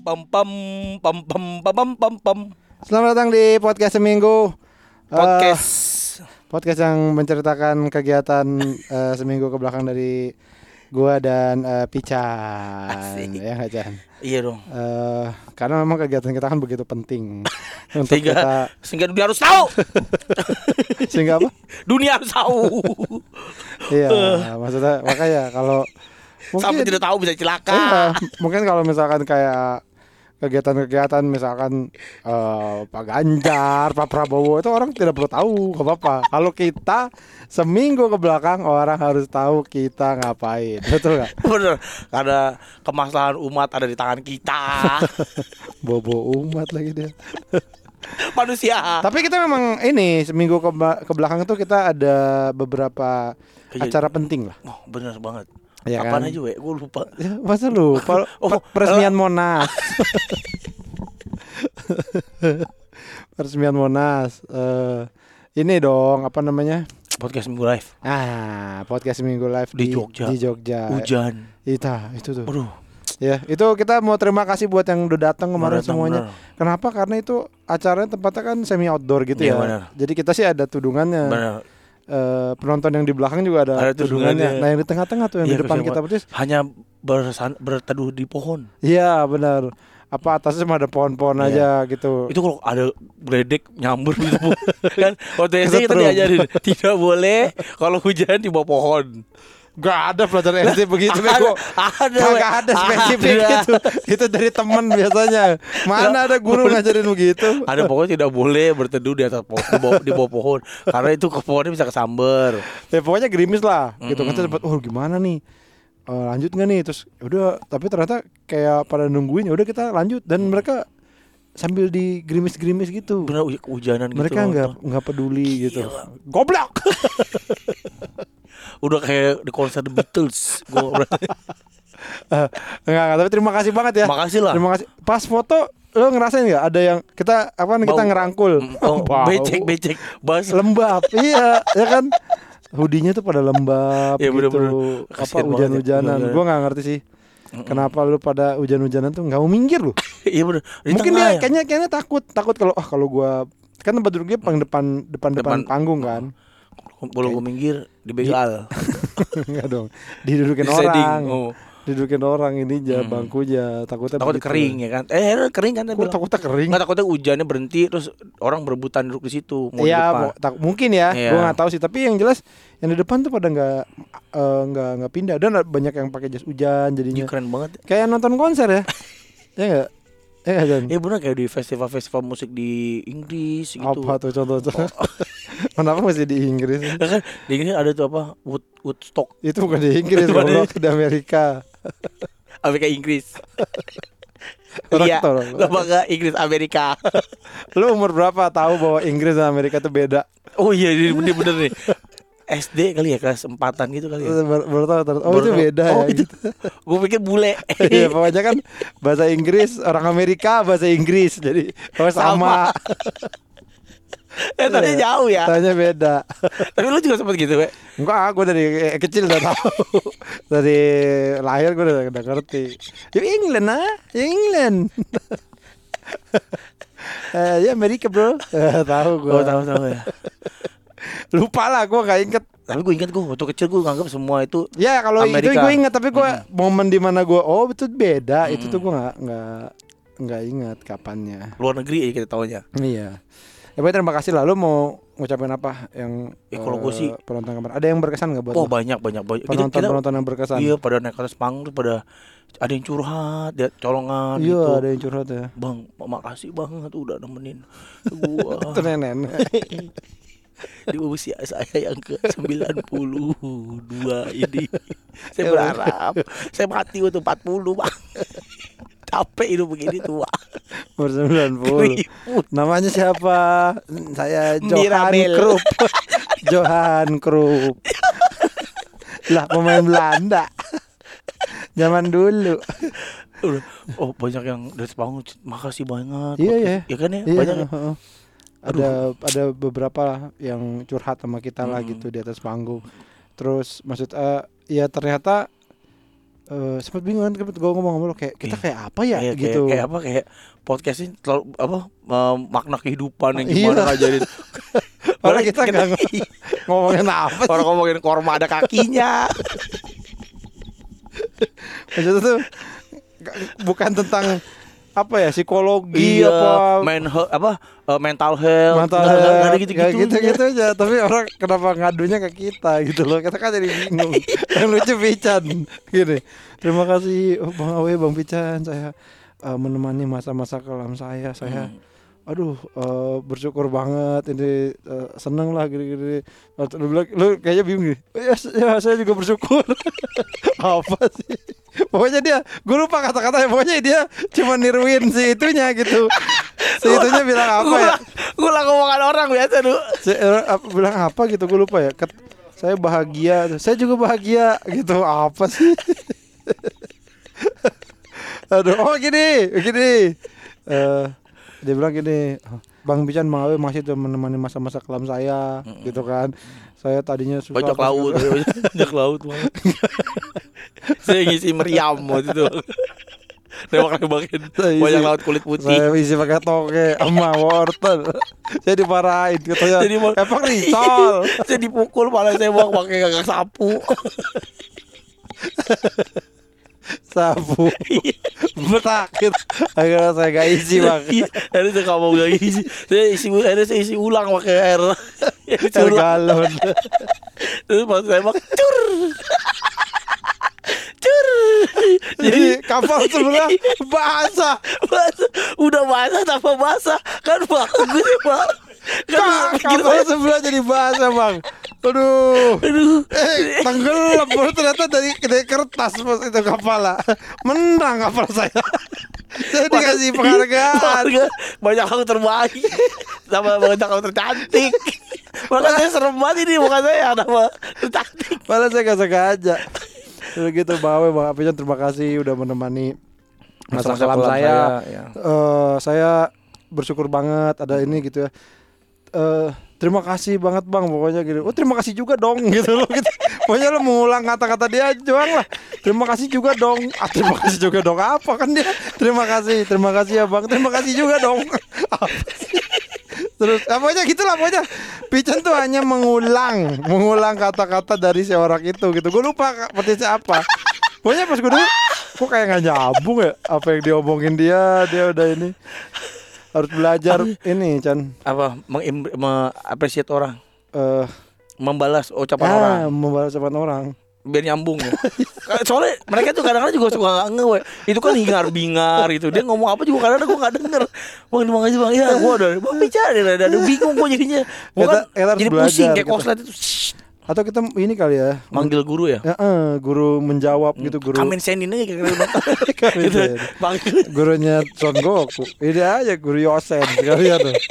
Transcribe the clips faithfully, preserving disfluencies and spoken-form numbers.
pam pam pam pam pam pam pam. Selamat datang di podcast seminggu. Podcast uh, podcast yang menceritakan kegiatan uh, seminggu ke belakang dari gua dan uh, Pican. Asik. Ya nggak Chan? Iya dong. Uh, karena memang kegiatan kita kan begitu penting untuk Sehingga kita sehingga dunia harus tahu. sehingga apa? Dunia harus tahu. Iya, maksudnya makanya kalau Sampai mungkin tidak tahu bisa celaka. iya, mungkin kalau misalkan kayak kegiatan-kegiatan misalkan uh, Pak Ganjar, Pak Prabowo itu orang tidak perlu tahu, gak apa-apa. Kalau kita seminggu ke belakang orang harus tahu kita ngapain, betul gak? Bener, karena kemaslahan umat ada di tangan kita. Bobo umat lagi dia. Manusia. Tapi kita memang ini seminggu ke, ke belakang itu kita ada beberapa Kejadian. acara penting lah. Oh, bener banget. Ya Apaan kan? aja we? Gue lupa. Ya, masa lupa? Oh, Pe- peresmian Monas. Peresmian Monas. Uh, ini dong apa namanya? Podcast Minggu Live. Ah, podcast Minggu Live Di di Jogja. Di Jogja. Hujan. Ita, itu tuh. Aduh. Ya, itu kita mau terima kasih buat yang udah datang kemarin Bener, semuanya. bener. Kenapa? Karena itu acaranya tempatnya kan semi outdoor gitu Iya, ya. bener. Jadi kita sih ada tudungannya. Bener. Uh, penonton yang di belakang juga ada, Ada tudungannya. tudungannya. Nah, yang di tengah-tengah tuh yang Iya, di depan kesian kita banget. persis. Hanya bersan, berteduh di pohon. Iya, benar. Apa atasnya cuma ada pohon-pohon Iya. aja gitu. Itu kalau ada geledek nyambur gitu kan waktu S D kita Kesetrum. diajarin tidak boleh kalau hujan di bawah pohon. Gak ada pelajaran S D begitu, bego. Ada, Kagak ada spesifik ada. gitu. Itu dari teman biasanya. Mana ada guru ngajarin begitu? Ada pokoknya tidak boleh berteduh di atas pohon, di bawah, di bawah pohon karena itu ke pohonnya bisa kesamber. Ya pokoknya gerimis lah. Gitu kan Mm-mm. sempat, oh gimana nih? Eh, lanjut nggak nih? Terus udah, tapi ternyata kayak pada nungguin. Ya udah kita lanjut dan mereka sambil di gerimis-gerimis gitu. Bener huj- hujanan Mereka gitu. nggak nonton. nggak peduli gitu. Gila. Goblok. Udah kayak di konser The Beatles. Gua Eh, enggak, enggak, tapi terima kasih banget ya. makasih lah. Terima kasih. Pas foto lo ngerasain nggak ada yang kita apa nih, kita Bau. ngerangkul. Oh, Bau. becek becek bas. Lembab. Iya, ya kan? Hoodie-nya tuh pada lembab Iya, gitu. bener-bener. Apa Kasian banget ya, hujan-hujanan. bener-bener. Gua nggak ngerti sih. Kenapa lu pada hujan-hujanan tuh nggak mau minggir lu? Iya bener. Di Mungkin tengah dia ya. kayaknya kayaknya takut, takut kalau ah kalau gua kan tempat duduknya paling depan depan-depan Depan. panggung kan. Kalau gue minggir dibegal. Enggak dong. Didudukin Di shading. orang. Oh. Didudukin orang ini aja Hmm. bangkunya. Takutnya Takut begitu. kering ya kan? Eh kering kan? Kok takutnya kering? Nggak, takutnya hujannya berhenti terus orang berebutan duduk di situ. Mau di Iya, depan. mo- tak- mungkin ya. Iya. Gua nggak tahu sih. Tapi yang jelas yang di depan tuh pada nggak eh, nggak nggak pindah dan banyak yang pakai jas hujan Ih, jadinya. keren banget. Kayak nonton konser ya. Ya enggak? Ya enggak, Jan? Ya bener kayak di festival-festival musik di Inggris gitu. Apa tuh contoh-contoh? Kenapa masih di Inggris? Ya kan di Inggris ada tuh apa Wood Woodstock Itu bukan di Inggris, Bukan di- goblok, di Amerika. Amerika Inggris. Orang Iya. tolong. Lembaga Inggris Amerika. Lu umur berapa tahu bahwa Inggris dan Amerika itu beda? Oh iya ini bener, bener nih. S D kali ya kelas empatan gitu kali ya. Baru, baru tahu ternyata. Oh, Baru itu tahu. beda Oh, ya. itu. Gue pikir bule. Iya, pokoknya kan bahasa Inggris orang Amerika bahasa Inggris. Jadi oh, sama. Eh tadi jauh ya. Tanya beda. Tapi lu juga sempet gitu, we. Enggak, gue dari kecil udah tahu. Dari lahir gue udah, udah ngerti. You England ah, you England. Eh, ya Amerika bro. Eh, tahu gue. Oh, tahu tahu ya. Lupa lah, gue nggak inget. Tapi gue ingat gue waktu kecil gue nganggap semua itu Ya kalau itu Amerika. gue inget, tapi gue Mm-mm. momen dimana gue oh itu beda, itu Mm-mm. tuh gue nggak nggak nggak ingat kapannya. luar negeri ya kita taunya. Iya. Ya baik, terima kasih lah. Lu mau ngucapin apa yang Eh, kalau gua sih- penonton kemarin? Ada yang berkesan nggak buat Oh lu? banyak banyak banyak. Kita, penonton kita, penonton yang berkesan? iya pada naik atas panggung tuh pada ada yang curhat, dia colongan Iya, gitu. ada yang curhat ya. Bang, makasih banget udah nemenin gua Itu nenek. di usia saya yang ke sembilan puluh dua ini. Saya Ya, berharap saya mati waktu empat puluh, Bang. Capek hidup begini tua. Umur sembilan puluh. Keriput. Namanya siapa? Saya Johan Mirabel. Krupp. Johan Krupp. Lah pemain Belanda. Zaman dulu. Udah. Oh banyak yang dari panggung, makasih banget. Iya, iya. Ya kan ya, Iya, banyak ya. heeh. Ada ada beberapa lah yang curhat sama kita lah Hmm. gitu di atas panggung. Terus maksud eh ya ternyata uh, sempat bingung kan gue ngomong sama lo kayak kita kayak apa ya kayak, gitu. Kayak, kayak apa kayak podcast ini terlalu apa uh, makna kehidupan yang gimana Iya. ngajarin. Padahal kita nggak ngomongin apa sih. Orang ngomongin korma ada kakinya. Maksudnya tuh bukan tentang apa ya psikologi Iya, apa men apa uh, mental health, mental nggak- nggak- nggak ada health, gitu-gitu. kayak gitu-gitu aja. Tapi orang kenapa ngadunya ke kita gitu loh. Kita kan jadi bingung. Yang lucu Pican gini. Terima kasih oh, Bang Awe, Bang Pican, saya uh, menemani masa-masa kelam saya. Saya Hmm. aduh uh, bersyukur banget ini uh, seneng lah gini-gini. Lalu lu bilang lu kayaknya bingung nih. Ya, ya saya juga bersyukur. Apa sih? Pokoknya dia, gue lupa kata-katanya. Pokoknya dia cuma niruin si itunya gitu. Si itunya bilang apa ya? Gue lah ngomongan orang biasa dulu. Si, eh, apa- bilang apa gitu gue lupa ya. Ket- saya bahagia, saya juga bahagia gitu. Apa sih? Aduh, oh gini, gini. Eh, dia bilang gini, Bang Pican Bang Awe masih tuh menemani masa-masa kelam saya, gitu kan. Saya tadinya susah. Bajak laut, bajak laut banget. Saya ngisi meriam waktu itu. Nembak-nembakin Saya isi- bajak laut kulit putih. Saya isi pakai toge sama wortel. Saya dimarahin katanya. Jadi mau- Emang risol. Saya dipukul malah saya bawa pakai gagak sapu. Sapu. Berakit. Akhirnya saya gak isi bang. Iya, akhirnya saya nggak mau gak isi. Saya isi, akhirnya saya isi ulang pakai air. Isi Air ulang. galon. Terus pas saya bak, cur, cur. Jadi kapal sebelah basah. basah, udah basah tambah basah kan bagus ya bang. Kan Ka- pikir kapal saya, sebelah jadi basah bang. Aduh. aduh, Eh tenggelam baru ternyata dari, dari kertas pas itu kapal. Menang kapal saya. Saya dikasih penghargaan. Penghargaan. Banyak laut terbaik sama banyak laut tercantik. Makanya saya serem banget ini bukan saya nama tercantik. Malah saya gak sengaja. Terus gitu Bawe Bang Apijan terima kasih udah menemani masa Masa-masa kelam kelam saya. saya, ya. Eh, saya bersyukur banget ada ini gitu ya. Eh, terima kasih banget Bang pokoknya gitu. Oh terima kasih juga dong gitu loh gitu. Pokoknya lo mengulang kata-kata dia doang lah. Terima kasih juga dong. Ah, terima kasih juga dong apa kan dia? Terima kasih, terima kasih ya Bang. Terima kasih juga dong. Apa sih? Terus pokoknya gitulah pokoknya Pican tuh hanya mengulang mengulang kata-kata dari seorang itu gitu. Gue lupa persisnya apa. Pokoknya pas gue denger kok kayak gak nyambung ya apa yang diomongin dia. Dia udah ini harus belajar ini Chan. Apa mengim- mengapresiasi orang, Eh membalas ucapan ah, orang membalas ucapan orang. biar nyambung ya. Soalnya mereka tuh kadang-kadang juga suka nggak nge, we. Itu kan hingar-bingar itu. Dia ngomong apa juga kadang-kadang gue nggak denger. Bang terima kasih bang. Ya gue udah bang bicara ada ada bingung gue jadinya. Gue kan Kita- kita harus jadi belajar, pusing kayak kita. koslet itu. Shh, Atau kita ini kali ya manggil guru ya. ya, eh, guru menjawab gitu guru Kamen senin aja kira-kira. Kamen Gitu. Sen. Panggil. gurunya Son Goku. Ini aja guru Yosen sekalian tuh.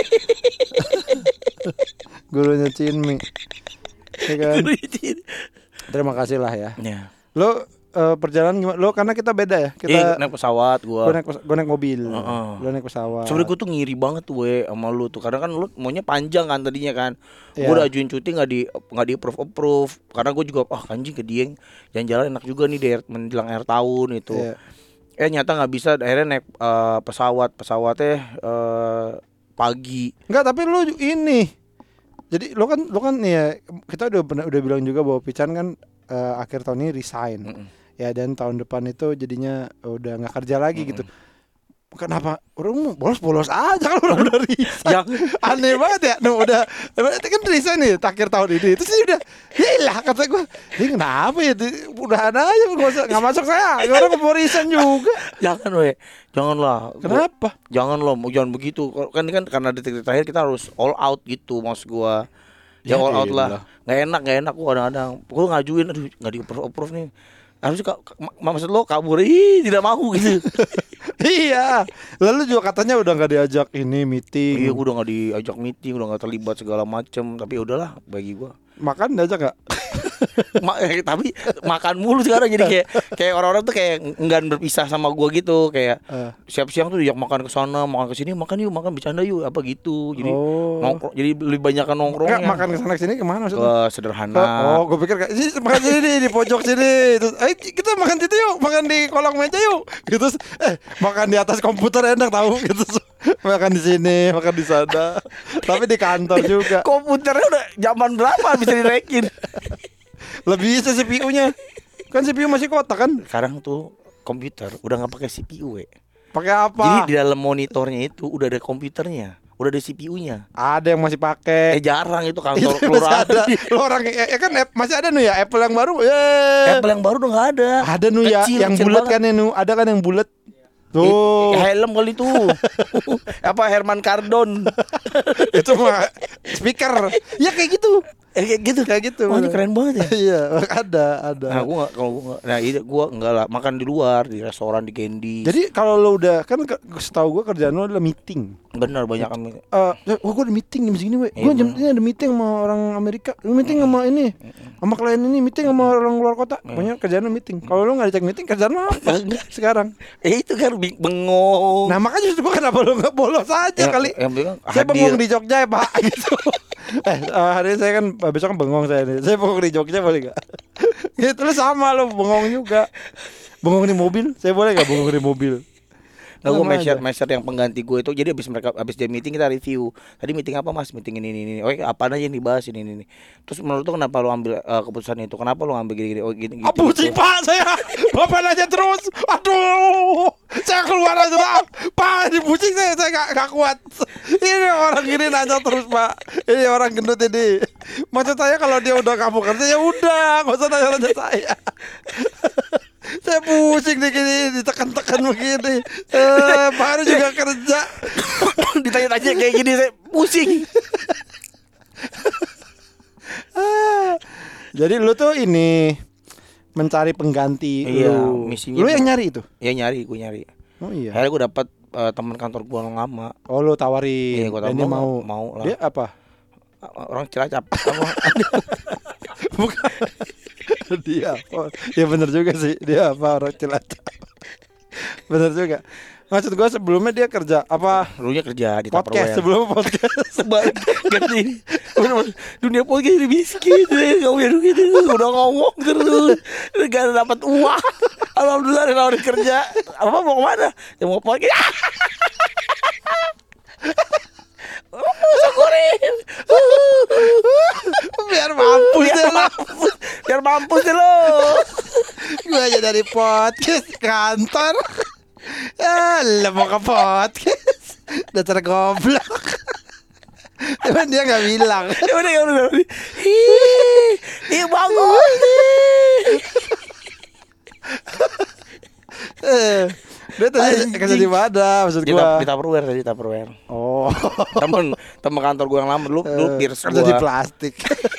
Gurunya Chinmi. Ya kan? Guru itu. Terima kasih lah ya. Ya. Lo eh, perjalanan gimana? Lo karena kita beda ya. Eh, Kita naik pesawat gue gua. naik pes- gua naik mobil. Heeh. Lo naik pesawat. Sebenernya gue tuh ngiri banget tuh we sama lu tuh. Karena kan lu maunya panjang kan tadinya kan. Iya. Gue udah ajuin cuti nggak di nggak di approve approve. Karena gue juga ah anjing ke Dieng jalan-jalan enak juga nih di air- menjelang akhir tahun itu. Iya. Eh nyata nggak bisa. Akhirnya naik eh, pesawat pesawatnya eh, pagi. Enggak, tapi lu ini. Jadi lo kan lo kan ya kita udah pernah udah bilang juga bahwa Pican kan eh, akhir tahun ini resign. Mm-mm. Ya dan tahun depan itu jadinya udah nggak kerja lagi Mm-mm. gitu. Kenapa? Orang bolos-bolos aja kalau udah resign. Yang Aneh banget ya. Nah, udah berarti kan resign nih akhir tahun ini. Terus dia udah hilang kata gue. Ini kenapa ya? Udahan aja nggak masuk nggak masuk saya. Orang mau resign juga. jangan we, janganlah. Kenapa? Jangan loh, jangan begitu. Kan ini kan karena detik-detik terakhir kita harus all out gitu maksud gua. Ya, Ya, all out elah. lah. Nggak enak, nggak enak gua kadang-kadang. Gua ngajuin aduh nggak di approve approve nih. Harusnya ka- ka- maksud lo kabur, ih tidak mau gitu. Iya. Lalu juga katanya udah nggak diajak ini meeting. Iya, gua udah nggak diajak meeting, udah nggak terlibat segala macem. Tapi ya udahlah bagi gua. makan diajak nggak? Ma- eh, tapi makan mulu sekarang jadi kayak kayak orang-orang tuh kayak enggan berpisah sama gua gitu, kayak Eh. siap siang tuh diajak makan ke sana, makan ke sini, makan yuk, makan bercanda yuk, apa gitu. Jadi Oh. nongkrong, jadi lebih banyak kan nongkrongnya. Enggak, makan kesana kesini kemana Ke maksudnya? sederhana. Oh, gue pikir kayak sini makan sini nih, di pojok sini. Terus, eh kita makan situ yuk, makan di kolong meja yuk. Gitu, eh makan di atas komputer enak tahu gitu. Makan di sini, makan di sana. Tapi di kantor juga. Komputernya udah zaman berapa bisa dinaikin? Lebih bisa C P U-nya. Kan C P U masih kotak kan? Sekarang tuh komputer udah nggak pakai C P U, we. Pakai apa? Jadi di dalam monitornya itu udah ada komputernya, udah ada C P U-nya. Ada yang masih pakai. Eh jarang itu Itu kantor masih kelurahan. ada. Lo orang ya, ya kan App- masih ada nih ya Apple yang baru. Yeay. Apple yang baru udah nggak ada. Ada nu ya Kecil, yang kecil bulat banget. kan ya nu. Ada kan yang bulat. Eh, Tuh. helm kali itu. Apa Herman Cardon. Itu mah speaker. Ya kayak gitu. Eh kayak gitu. Kayak gitu. Wah, ini keren banget ya. Iya, ada, ada. Nah, gua nggak kalau gua nggak- nah ini gua enggak lah, makan di luar, di restoran, di Candy. Jadi kalau lo udah kan ke- setahu gua kerjaan lo adalah meeting. benar banyak kan. Eh, oh gue ada meeting jam segini, weh. Iya, Gue jam bener. ini ada meeting sama orang Amerika, meeting sama ini, sama klien ini, meeting sama orang luar kota. Pokoknya kerjaan lo meeting. Kalau lo nggak dicek meeting, kerjaan lo apa sekarang? Eh itu kan bing- bengong. Nah makanya justru gua kenapa lo nggak bolos aja Yang- kali? yang bilang Saya hadir. bengong di Jogja ya pak, gitu. eh eh, hari ini saya kan besok kan bengong saya nih. Saya bengong di Jogja boleh nggak? Gitu lo sama lo bengong juga. Bengong di mobil, saya boleh nggak bengong di mobil? Nggak, gue Sama measure, aja. measure yang pengganti gue itu. Jadi abis mereka abis dia meeting kita review. Tadi meeting apa mas? Meeting ini ini ini. Oke apa aja yang dibahas ini ini. ini. Terus menurut lu kenapa lu ambil uh, keputusan itu? Kenapa lu ngambil gini gini? Oh gini. Apa sih pak saya? Bapak nanya terus. Aduh, saya keluar aja pak. Pak ini pusing saya, saya gak, gak kuat. Ini orang gini nanya terus pak. Ini orang gendut ini. Maksud saya kalau dia udah kamu kerja ya udah, nggak usah tanya-tanya saya. Saya pusing nih gini, ditekan-tekan begini. Eh, baru juga kerja. Ditanya-tanya kayak gini saya pusing. Ah, jadi lu tuh ini mencari pengganti Iya, lu. misinya Lu tuh- yang nyari itu? Ya nyari, gue nyari. Oh iya. Akhirnya gue dapat uh, teman kantor gue yang lama. Oh lu tawarin. Iya, gua Dan tawarin, dia mau, mau. mau lah. Dia apa? Orang Cilacap. Apa? Bukan. Dia apa? Ya benar juga sih. Dia apa orang Cilacap. Benar juga. Maksud gua sebelumnya dia kerja apa? Dulunya kerja di Podcast Tupperware. sebelum podcast. Sebalik ganti dunia podcast jadi miskin deh, kamu ya gitu udah ngomong terus gak dapat uang. Alhamdulillah ada nawarin kerja. Apa mau kemana? Ya mau podcast. Syukurin. Biar mampus Biar deh lo. mampus, biar mampus deh lo. Gua aja dari podcast kantor. Ah, lo mau ke podcast. Dasar goblok. Cuman dia gak bilang. Ya udah ya udah. ya udah. Ih, ih bagus nih. Eh, dia tadi kerja di mana maksud Di, gua? tap, di Tupperware tadi Tupperware. Oh. Temen temen kantor gue yang lama dulu dulu Eh, peers kerja di gua. plastik.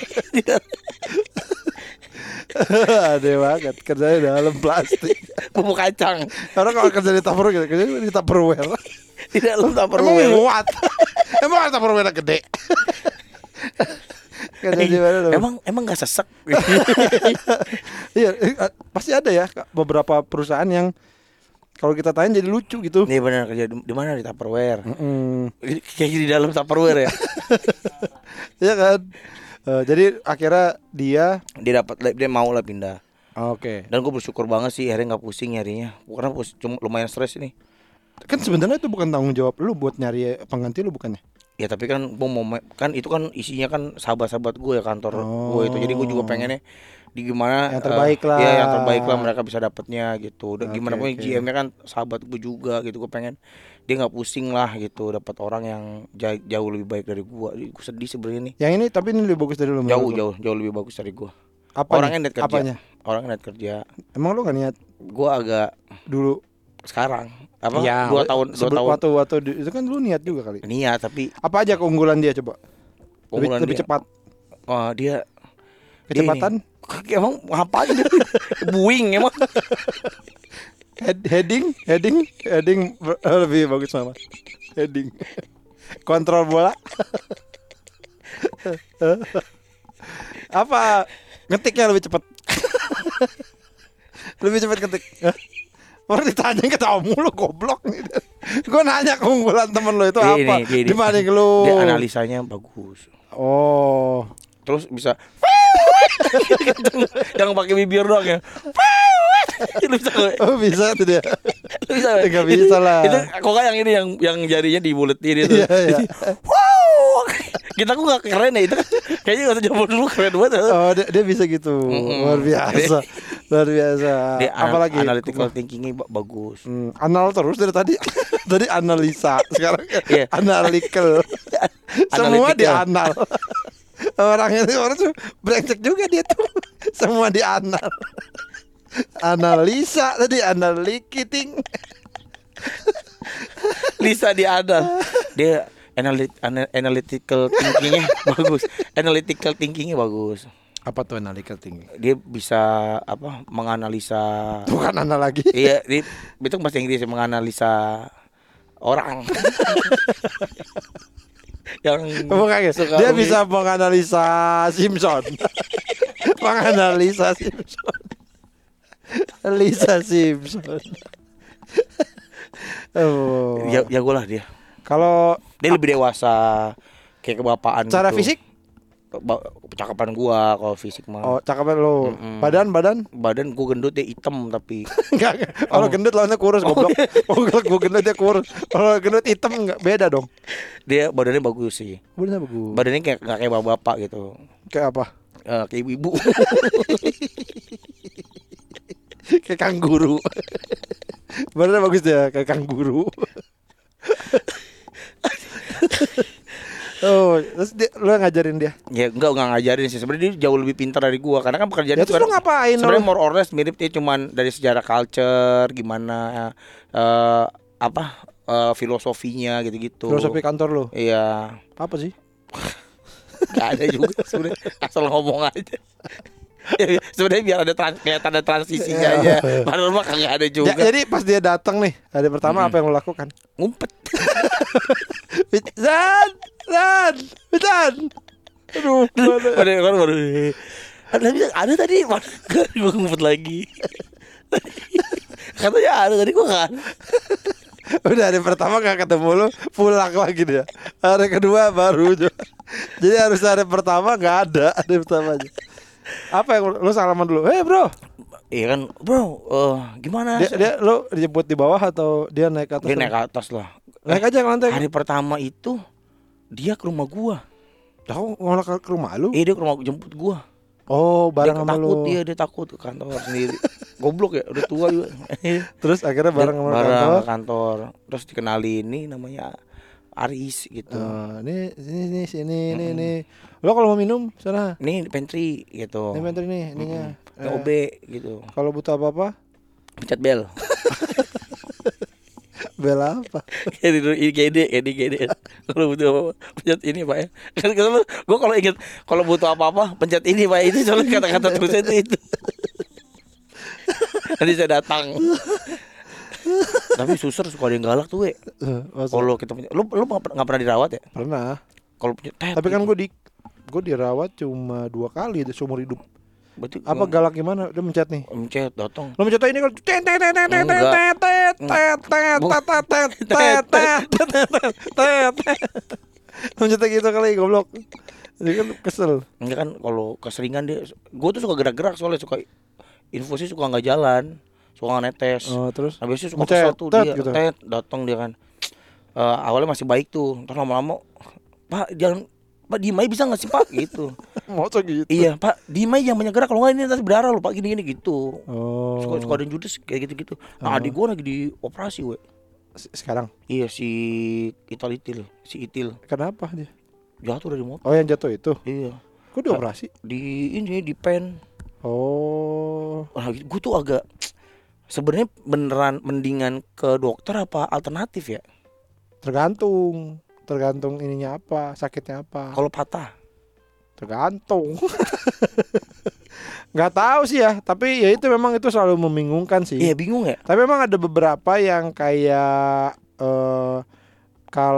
Aneh banget kerjanya dalam plastik. Bubuk kacang Karena kalau kerja di Tupperware gitu, kerja di Tupperware. di dalam Emang Tupperware. muat. Emang ada Tupperware gede. Kerja di mana? Dong? Emang emang gak sesek. Iya, eh, pasti ada ya beberapa perusahaan yang kalau kita tanya jadi lucu gitu. Nih benar kerja di di mana di Tupperware. Mm. Kayak di dalam Tupperware ya. Iya kan. Eh, jadi akhirnya dia Dia dapat dia mau lah pindah. oke. Dan gue bersyukur banget sih akhirnya nggak pusing nyarinya. Karena pus, cuma lumayan stres ini. Kan sebenarnya itu bukan tanggung jawab lu buat nyari pengganti lu bukannya? Ya tapi kan gue mau kan itu kan isinya kan sahabat-sahabat gue ya kantor Oh. gue itu. Jadi gue juga pengennya di gimana Yang terbaik eh, lah. ya yang terbaik lah mereka bisa dapatnya gitu. Dan Oke, gimana pun oke. G M-nya kan sahabat gue juga gitu. Gue pengen dia nggak pusing lah gitu dapat orang yang ja- jauh lebih baik dari gue. Gue sedih sebenarnya nih. Yang ini tapi ini lebih bagus dari lu. menurut Jauh lu. jauh jauh lebih bagus dari gue. Apanya? Orangnya net kerja. Apanya? Orangnya net kerja. Emang lu gak niat Gue agak dulu? sekarang apa Ya, dua tahun dua sebelum- tahun Waktu waktu di- itu kan lu niat juga kali. niat tapi Apa aja keunggulan dia coba? keunggulan lebih, lebih dia- cepat. oh, dia Kecepatan? dia ini, emang ngapain dia? Buing emang. Head, heading, heading, heading ber- lebih bagus mana? Heading. Kontrol bola. Apa ngetiknya lebih cepat? Lebih cepat ngetik. Hah? Orang ditanya ketawa mulu goblok nih. Gue nanya keunggulan temen lo itu Dia apa? ini, dia ini. Dibanding lu. Dia analisanya bagus. Oh. Terus bisa yang pakai bibir doang ya. Lu bisa gak? Oh bisa tuh dia. Lu bisa gak? Gak bisa lah. Itu kok gak yang ini yang yang jarinya dibuletin itu. Iya, iya. Wow. Kita kok gak keren ya itu kan. Kayaknya waktu zaman dulu keren banget. Oh dia, dia bisa gitu. Mm-mm. Luar biasa. Luar biasa. Dia Apalagi analytical thinkingnya ba- bagus. Hmm, anal terus dari tadi. Tadi analisa, sekarang Iya. analytical. Semua Analytical. di anal. Orangnya itu orang tuh brengsek juga dia tuh. Semua di anal. Analisa tadi analikiting. Lisa di ada. Dia analit, ana- analytical thinkingnya bagus. Analytical thinkingnya bagus. Apa tuh analytical thinking? Dia bisa apa menganalisa. Tuh kan anal lagi. Iya, dia itu bahasa Inggris menganalisa orang. Yang Bukan ya? suka Dia umi- bisa menganalisa Simpson. Menganalisa Simpson. Lisa Simpson. Oh. ya ya gue lah dia. Kalau Dia lebih dewasa kayak kebapaan cara gitu. fisik? Ba- Cakapan gua kalau fisik mah. Oh, cakepnya lo. Mm-mm. Badan, badan? Badan gua gendut dia hitam tapi Enggak. enggak. Kalau Oh. gendut lawannya kurus goblok. Oh, kalau gua gendut dia kurus. Kalau gendut hitam enggak beda dong. dia badannya bagus sih. Badannya bagus. Badannya kayak nggak kayak bapak-bapak gitu. Kayak apa? Eh, kayak ibu-ibu. Kayak kanguru. Badannya bagus dia, kayak kanguru. Oh, terus dia, lu yang ngajarin dia? Ya enggak enggak ngajarin sih. Sebenarnya dia jauh lebih pintar dari gua karena kan pekerjaan Ya itu terus lu kan ngapain? sebenarnya Lu? more or less mirip dia cuman dari sejarah culture gimana eh apa eh, filosofinya gitu-gitu. Filosofi kantor lu. Iya. Apa sih? Gak ada juga sebenarnya asal ngomong aja. Ya, sebenarnya biar ada trans, kelihatan ada transisinya aja. Padahal mah kagak ada juga. Ya, jadi pas dia datang nih, hari pertama Mm-mm. apa yang lo lakukan? Ngumpet. Zan, Zan, Zan. Aduh, mana- Ada kan baru. Ada ada tadi gue ngumpet lagi. Katanya ada tadi gue kan. udah hari pertama gak ketemu lu, pulang lagi dia. Hari kedua baru juga. Jadi harus hari pertama gak ada, hari pertama aja. Apa yang lu salaman dulu? Eh bro, Iya kan, bro. eh gimana? dia, dia lu dijemput di bawah atau dia naik ke atas? Dia naik ke atas lah. Naik aja ke lantai. Hari pertama itu dia ke rumah gua. Tahu ngolah ke rumah lu? Eh dia ke rumah jemput gua. Oh, bareng Dia sama takut lu. dia, dia takut ke kantor sendiri. Goblok ya, udah tua juga. Terus akhirnya bareng sama bareng kantor. ke kantor. Terus dikenalin nih namanya Aris gitu. Eh, ini sini sini sini ini ini. Lo kalau mau minum sana. Ini di pantry gitu. Ini menteri nih ininya. Ini Eh, O B gitu. Kalau butuh apa-apa, Pencet bel. bela apa? Kayak di I G D, kayak di I G D. Kalau butuh apa-apa, pencet ini Pak ya. Kan kalau gua kalau inget kalau butuh apa-apa, pencet ini Pak. Itu soalnya kata-kata terusnya itu itu. Nanti saya datang. Tapi suster suka ada yang galak tuh, we. Eh, masa? Kalau kita punya, lu lu nggak pernah dirawat ya? Pernah. Kalau punya tet. Tapi kan gitu. gue di gue dirawat cuma dua kali di seumur hidup. Berarti Apa galak gimana? Udah mencet nih. mencet datang. Lo mencet ini kalau tet tet tet tet tet Enggak. tet tet tet tet tet tet tet tet tet. Mencet gitu kali goblok. Jadi kan kesel. Enggak kan kalau keseringan dia, gue tuh suka gerak-gerak soalnya suka infusnya suka nggak jalan, suka nggak netes. Oh, terus Nah biasanya suka mencet, kesel tuh tet dia, gitu. tet datang dia kan. Eh, awalnya masih baik tuh, terus lama-lama, Pak jangan, Pak diem aja bisa nggak sih Pak gitu. Masa gitu. Iya Pak diem aja jangan banyak gerak, kalau nggak ini nanti berdarah loh Pak gini-gini gitu. Oh. Suka suka ada yang judes kayak gitu-gitu. Nah Oh. adik gue lagi di operasi we. Se- Sekarang Iya si Ital Itil, si Itil kenapa dia? jatuh dari motor. Oh, yang jatuh itu. Iya Kok dioperasi? di ini di pen. Oh. Nah, gue tuh agak sebenarnya beneran mendingan ke dokter apa alternatif ya? Tergantung, tergantung ininya apa, sakitnya apa. Kalau patah, Tergantung. Nggak tahu sih ya, tapi ya itu memang itu selalu membingungkan sih. iya bingung ya. Tapi memang ada beberapa yang kayak eh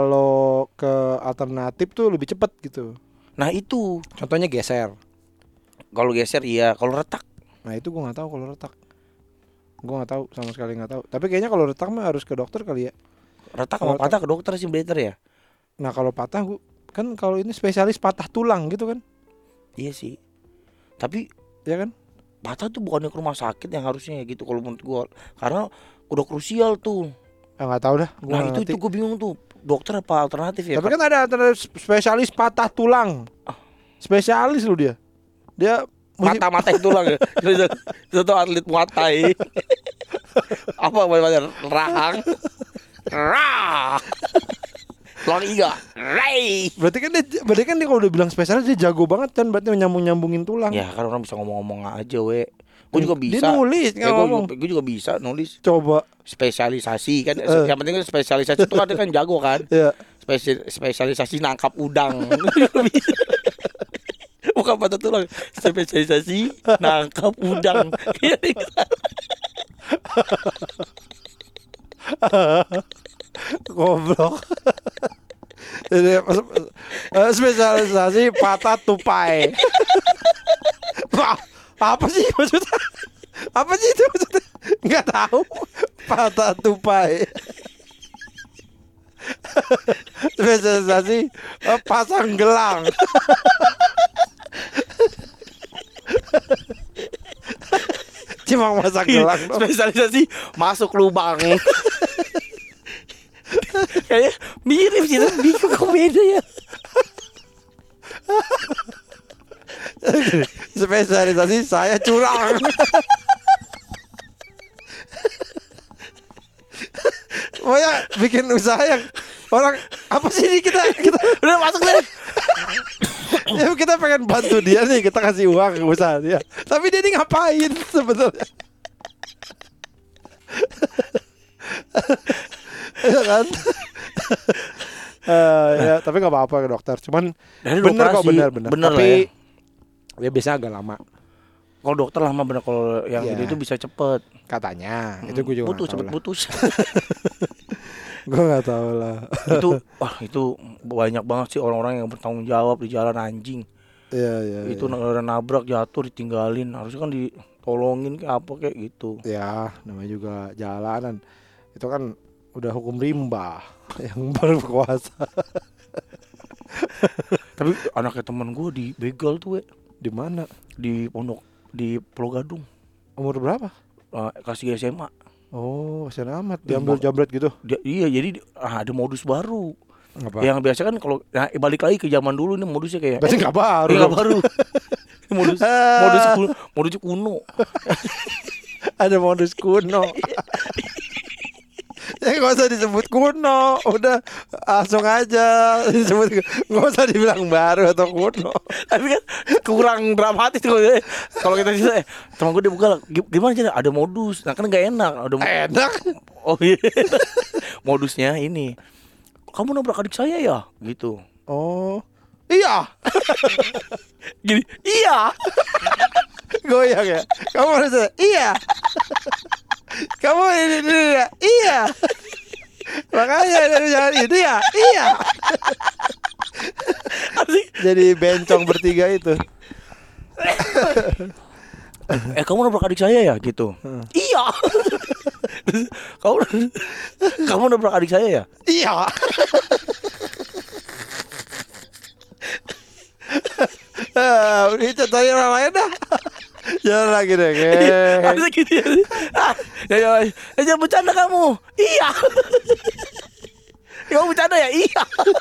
kalau ke alternatif tuh lebih cepet gitu. Nah itu, Contohnya geser. Kalau geser iya, kalau retak. Nah itu gue nggak tahu kalau retak. Gue nggak tahu sama sekali nggak tahu. Tapi kayaknya kalau retak mah harus ke dokter kali ya. Retak sama patah ke dokter sih better ya. Nah kalau patah gua, kan kalau ini spesialis patah tulang gitu kan. Iya sih. Tapi ya kan patah tuh bukannya ke rumah sakit yang harusnya gitu kalau menurut gua. Karena udah krusial tuh. Ah nggak tahu dah. Gua Nah itu ngerti. itu gue bingung tuh. Dokter apa alternatif ya? Tapi kan ada alternatif spesialis patah tulang. Spesialis lu dia. Dia mata-mata itu tulang ya. Itu tuh atlet Muay Thai. Apa namanya? Rahang. Rah. Tulang iga. Ray. Berarti kan dia berarti kan dia kalau udah bilang spesialis dia jago banget kan, berarti nyambung-nyambungin tulang. Ya kan orang bisa ngomong-ngomong aja we. Gue juga bisa. Dia nulis nggak ya, ngomong. Gue juga bisa nulis. Coba. Spesialisasi kan. Uh. Yang penting kan spesialisasi itu kan dia kan jago kan. Iya. Spesi spesialisasi nangkap udang. Bukan patah tulang. Spesialisasi nangkap udang. Goblok. Jadi uh, spesialisasi patah tupai. Wah, apa sih maksudnya? Apa sih itu maksudnya? Enggak tahu. Patah tupai. Spesialisasi uh, pasang gelang. Cuma masang gelang dong. Spesialisasi masuk lubang. Kayaknya mirip sih, tapi bingung kok beda ya. Spesialisasi saya curang. Pokoknya bikin usaha yang orang apa sih ini kita kita Udah masuk deh. ya kita pengen bantu dia nih, kita kasih uang ke usaha dia. Tapi dia ini ngapain sebenarnya? Ya kan? uh, ya, tapi nggak apa-apa ke dokter. Cuman Dari bener kok operasi, bener bener. bener Tapi lah ya biasanya agak lama. Kalau dokter lama bener, kalau yang Iya. itu itu bisa cepet. Katanya. Itu gue juga putus, nggak tahu cepet lah. putus. Gue nggak tahu lah. Itu wah itu banyak banget sih orang-orang yang bertanggung jawab di jalan, anjing. Iya iya. Itu iya. negara nabrak jatuh ditinggalin, harusnya kan ditolongin kayak apa kayak gitu. Ya namanya juga jalanan. Itu kan udah hukum rimba yang berkuasa. Tapi anaknya teman gue di begal tuh we. Di mana? Di pondok di Pulau Gadung. Umur berapa? Uh, kelas tiga S M A. Oh, kasihan amat. Di Diambil mo- jambret gitu. Dia, iya jadi ah, ada modus baru. Apa? Yang biasa kan kalau nah, balik lagi ke zaman dulu nih modusnya kayak Berarti nggak baru. nggak dong. baru. modus modus kuno, modus kuno. Ada modus kuno. Ya nggak usah disebut kuno, udah langsung aja disebut, nggak usah dibilang baru atau kuno. Tapi kan kurang dramatis tuh kalau kita bisa eh, teman gue dia buka gimana aja ada modus. Nah kan nggak enak. Ada Enak. Oh iya. Modusnya ini. Kamu nabrak adik saya ya? Gitu. Oh, iya. Gini, iya. Goyang ya. Kamu harus iya. Kamu ini, ini ya, iya. Makanya dari jalan ini ya, iya. Jadi bencong bertiga itu. Eh kamu nabrak adik saya ya? Gitu. Hmm. Iya. kamu kamu nabrak adik saya ya? Iya. Ah, ini contohnya orang lain dah. Jalan lagi deh, kayak. Ada gitu ya. Ah, ya, ya, ya, jangan bercanda kamu. Iya. Kamu bercanda ya? Iya.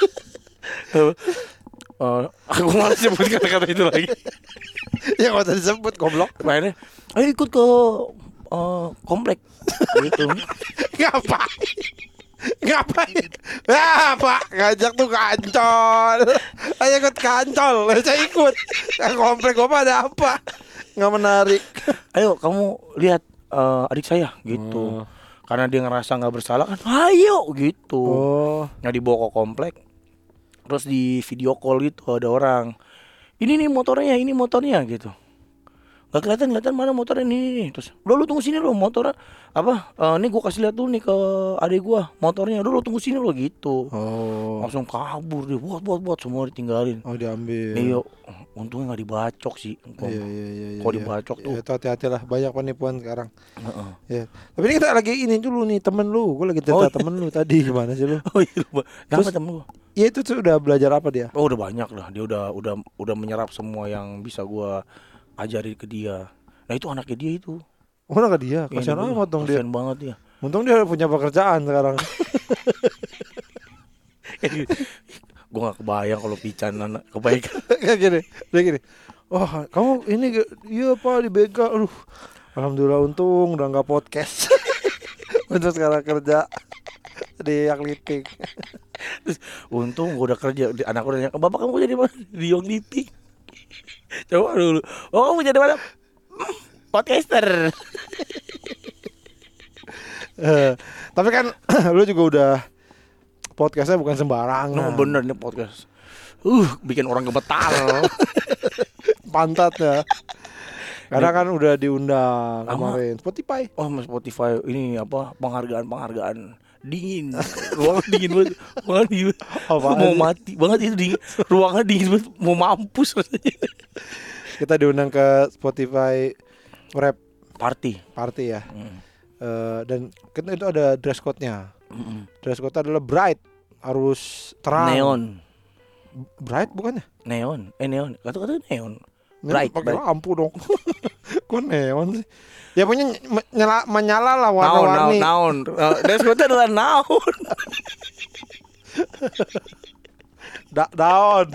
Uh, aku malas sebut kata-kata itu lagi. Ya nggak usah disebut, goblok. Mainnya, ayo ikut ke uh, komplek. Gitu. Ngapain? Ngapain? Ah, Pak, ngajak tuh kancol. Ayo ikut kancol, saya ikut. Yang komplek gua ada apa? Nggak menarik. Ayo kamu lihat uh, adik saya gitu. Oh. Karena dia ngerasa nggak bersalah kan. Ayo gitu. Oh, Nah dibawa ke komplek. Terus di video call gitu ada orang. Ini nih motornya, ini motornya gitu. Gak kelihatan kelihatan mana motornya nih, nih. Terus udah lu tunggu sini lo motornya apa? Uh, nih gua kasih lihat dulu nih ke adik gua motornya. Udah lu tunggu sini lo gitu. Oh. Langsung kabur dia. Buat buat buat semua ditinggalin. Oh diambil. Iya, untungnya nggak dibacok sih. Iya iya iya. Kalau iya. dibacok tuh. Ya, itu hati-hatilah banyak penipuan sekarang. Uh-uh. Ya. Tapi ini kita lagi ini dulu nih temen lu. Gue lagi cerita Oh, temen lu tadi gimana sih lu? Oh iya lupa. Kenapa temen gua? Ya itu tuh udah belajar apa dia? Oh udah banyak lah. Dia udah udah udah menyerap semua yang bisa gua ajari ke dia. Nah itu anaknya dia itu. Oh enggak dia, Ya, kasihan amat dong dia. Kasihan banget ya. Untung dia punya pekerjaan sekarang. Gue gak kebayang kalau pican anak kebaikan. Kayak gini, kayak gini. Oh kamu ini iya pak dibegal. Aduh, alhamdulillah untung udah nggak podcast. Untung sekarang kerja di Yaklitik. Terus untung gue udah kerja. Anak gue udah nanya, bapak kamu jadi mana? Di Yaklitik. Coba dulu. Oh kamu jadi mana? Podcaster. uh, tapi kan lu juga udah podcastnya bukan sembarangan. No, bener nih podcast. Uh, bikin orang gemetar. Pantatnya. Karena kan udah diundang Ama, kemarin Spotify. Oh, Spotify ini apa? Penghargaan-penghargaan dingin. Ruangan dingin banget. Ruangan dingin. Apaan Mau sih? mati banget itu dingin. Ruangan dingin banget. Mau mampus rasanya. Kita diundang ke Spotify Rap Party. Party ya. Mm. Uh, dan kan itu ada dress code-nya. Mm-mm. Dress code adalah bright, harus terang. Neon. Bright bukannya? Neon. Eh neon. Kata-kata neon. Bright, Bright, pakai bright. lampu dong. Kok neon sih? Ya punya menyala, menyala lah Naon, warna-warni. naon, naon. Uh, dress code adalah naon. Da- daun.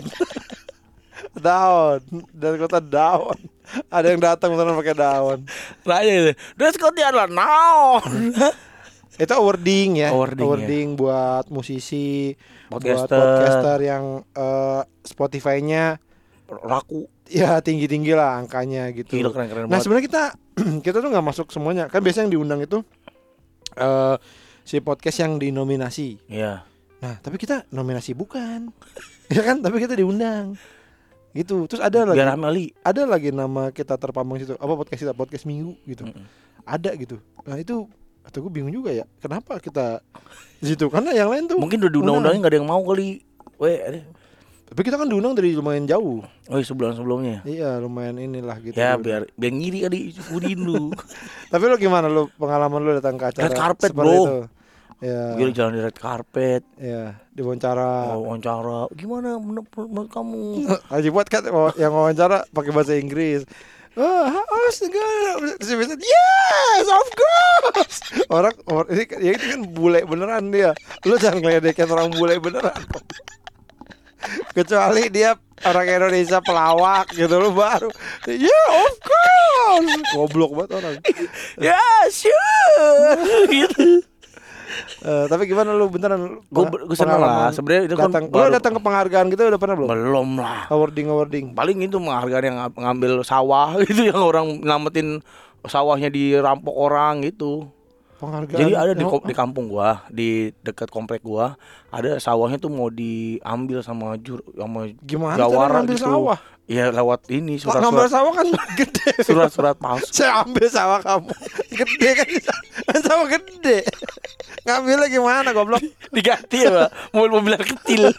Daun. Dress code daun. Ada yang datang beneran pakai daun. Raya itu. Dress code adalah naon. Itu awarding ya. Awarding, Awarding buat musisi, buat Podcaster. podcaster yang uh, Spotify-nya Raku. ya tinggi-tinggi lah angkanya gitu. Gila keren-keren Nah banget. sebenarnya kita kita tuh nggak masuk semuanya. Kan biasanya yang diundang itu uh, si podcast yang dinominasi. Iya. Nah tapi kita nominasi bukan, ya kan? Tapi kita diundang. Gitu. Terus ada lagi, Biar rame Ali. ada lagi nama kita terpampang situ. Apa podcast kita? Podcast Minggu gitu. Mm-mm. Ada gitu. Nah itu atau gue bingung juga ya. Kenapa kita di situ? Karena yang lain tuh Mungkin udah diundang-undangnya gak ada yang mau kali. Weh, ada. tapi kita kan diundang dari lumayan jauh. Oh iya, sebelum-sebelumnya. Iya lumayan inilah gitu. Ya diundang. biar biar ngiri kali Udin lu. Tapi lo gimana lo pengalaman lo datang ke acara Red carpet, seperti bro. itu? Ya. Gue jalan di red carpet. Ya, diwawancara. Oh, wawancara. Gimana menurut, menurut kamu? Haji Buat kan yang wawancara pakai bahasa Inggris. Oh, harus enggak. Terus biasa, yes, of course. Orang, orang ini ya itu kan bule beneran dia. Lu jangan ngeledekin orang bule beneran. Kecuali dia orang Indonesia pelawak gitu lo baru. Yeah, of course. Goblok banget orang. Ya, sure. Gitu. Uh, tapi gimana lu beneran? Gue gue seneng lah. Sebenarnya itu kan datang, lu baru- datang ke penghargaan gitu udah pernah belum? belum lah. Awarding awarding. Paling itu penghargaan yang ng- ngambil sawah gitu, yang orang namatin sawahnya dirampok orang gitu. Penghargaan. Jadi ada di, Oh, ko- di kampung gua, di dekat komplek gua, ada sawahnya tuh mau diambil sama jur sama gimana jawara cara ngambil gitu. sawah? Iya lewat ini Pak ngambil surat-surat sawah kan gede. surat-surat palsu. Saya ambil sawah kamu. Gede kan sawah gede. Ngambilnya gimana goblok? Diganti ya, Pak. Mobil-mobilan kecil.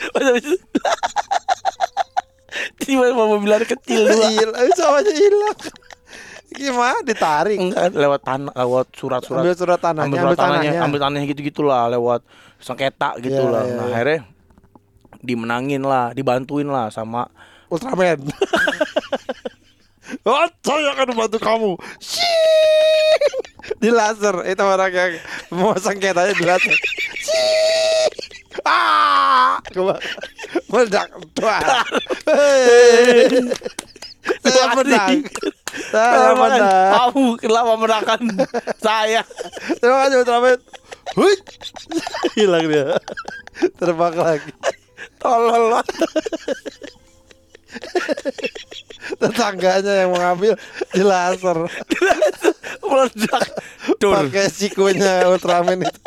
Tiba mobilan kecil dua. Hilang, sawahnya hilang. Gimana ditarik? Enggak, lewat tanah, lewat surat-surat. Ambil surat tanahnya, ambil, ambil surat tanahnya, tanahnya. ambil tanahnya gitu-gitulah, lewat sengketa gitu Iya, lah. iya, Nah, iya. akhirnya dimenangin lah, dibantuin lah sama Ultraman. Oh, saya akan membantu kamu. Shing! Di laser. Itu orang yang mau sengketanya di laser. Shing! Ah! Coba. Meledak. Tuan. Hei. Saya menang. Saya menang. Kamu kenapa menangkan saya? Terima kasih Ultraman. Hui. Hilang dia. Terbang lagi. Tolol lah. Tetangganya yang mengambil di laser. Meledak. Dur. Pakai sikunya Ultraman itu.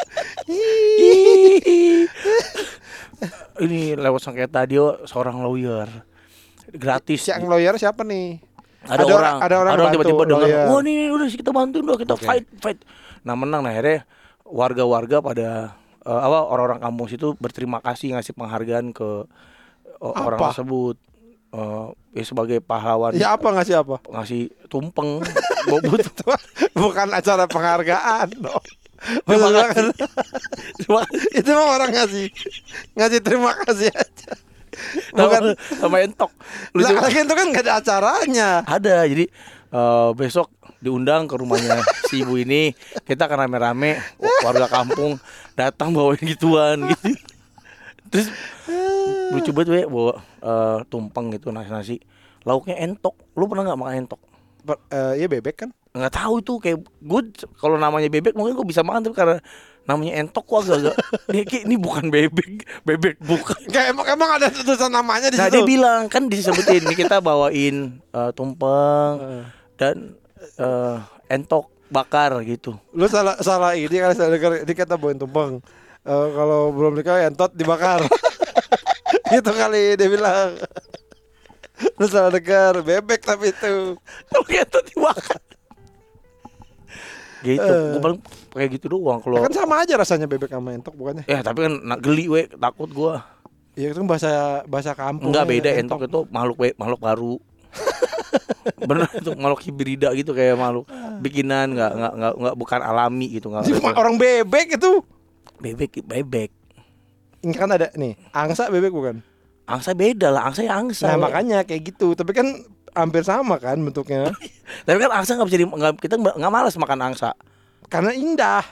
Ini lewat sengketa dia seorang lawyer. Gratis. Yang lawyer siapa nih? Ada, Ada orang, orang- ada orang bantu. tiba-tiba Oh, dengar, iya. wah nih udah kita bantuin udah kita Oke. fight fight. Nah menang, nah akhirnya warga-warga pada eh, apa orang-orang kampung situ berterima kasih ngasih penghargaan ke eh, orang Apa? tersebut. Eh, ya sebagai pahlawan Ya apa ngasih apa? ngasih tumpeng bobot. Bukan acara penghargaan dong. Terima Maksudnya kasih. kan, Terima itu mah orang ngasih ngasih terima kasih aja. Bukan Bukan. sama entok. Lu Lah coba- lagi itu kan gak ada acaranya. ada jadi eh, besok diundang ke rumahnya si ibu ini, kita akan rame-rame warga kampung datang bawain gituan gitu. Terus lucu banget we bawa eh, tumpeng gitu nasi-nasi. Lauknya entok. Lu pernah nggak makan entok? Per- eh, Iya bebek kan. Nggak tahu itu kayak gue kalau namanya bebek mungkin gue bisa makan tapi karena namanya entok gua agak-agak ini, kayak ini bukan bebek, bebek bukan. Kayak emang, emang ada tulisan namanya di Nah situ. dia bilang kan disebutin nih kita bawain eh, tumpeng Eh. dan eh, entok bakar gitu. Lu salah salah ini kali saya dengar ini kata bawain tumpeng. Eh, kalau belum nikah entot dibakar. Gitu kali dia bilang. Lu salah dengar bebek tapi itu. Oke entok dibakar. Gitu, Eh. gue paling kayak gitu doang kalau. Ya kan sama aja rasanya bebek sama entok bukannya? Ya tapi kan nak geli we takut gua. Iya itu kan bahasa bahasa kampung. Enggak beda entok itu makhluk we, makhluk baru. Bener itu makhluk hibrida gitu kayak makhluk bikinan nggak nggak nggak nggak bukan alami gitu nggak. Cuma orang bebek itu. Bebek bebek. Ini kan ada nih, angsa bebek bukan? Angsa beda lah, angsa ya angsa. Nah we. makanya kayak gitu, tapi kan hampir sama kan bentuknya. Tapi kan angsa nggak bisa di, nggak, kita nggak nggak malas makan angsa. Karena indah.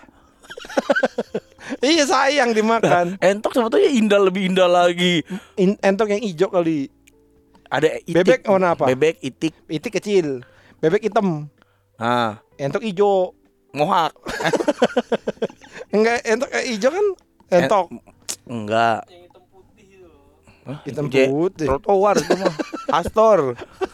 Iya sayang dimakan. Entok sebetulnya indah lebih indah lagi. In, entok yang hijau kali. Ada itik. Bebek warna apa? Bebek itik. Itik kecil. Bebek hitam. Nah, Entok hijau. mohak. Enggak, entok eh, hijau kan entok. Enggak. Hah? Hitam Je- putih. Trotoar itu mah. Astor.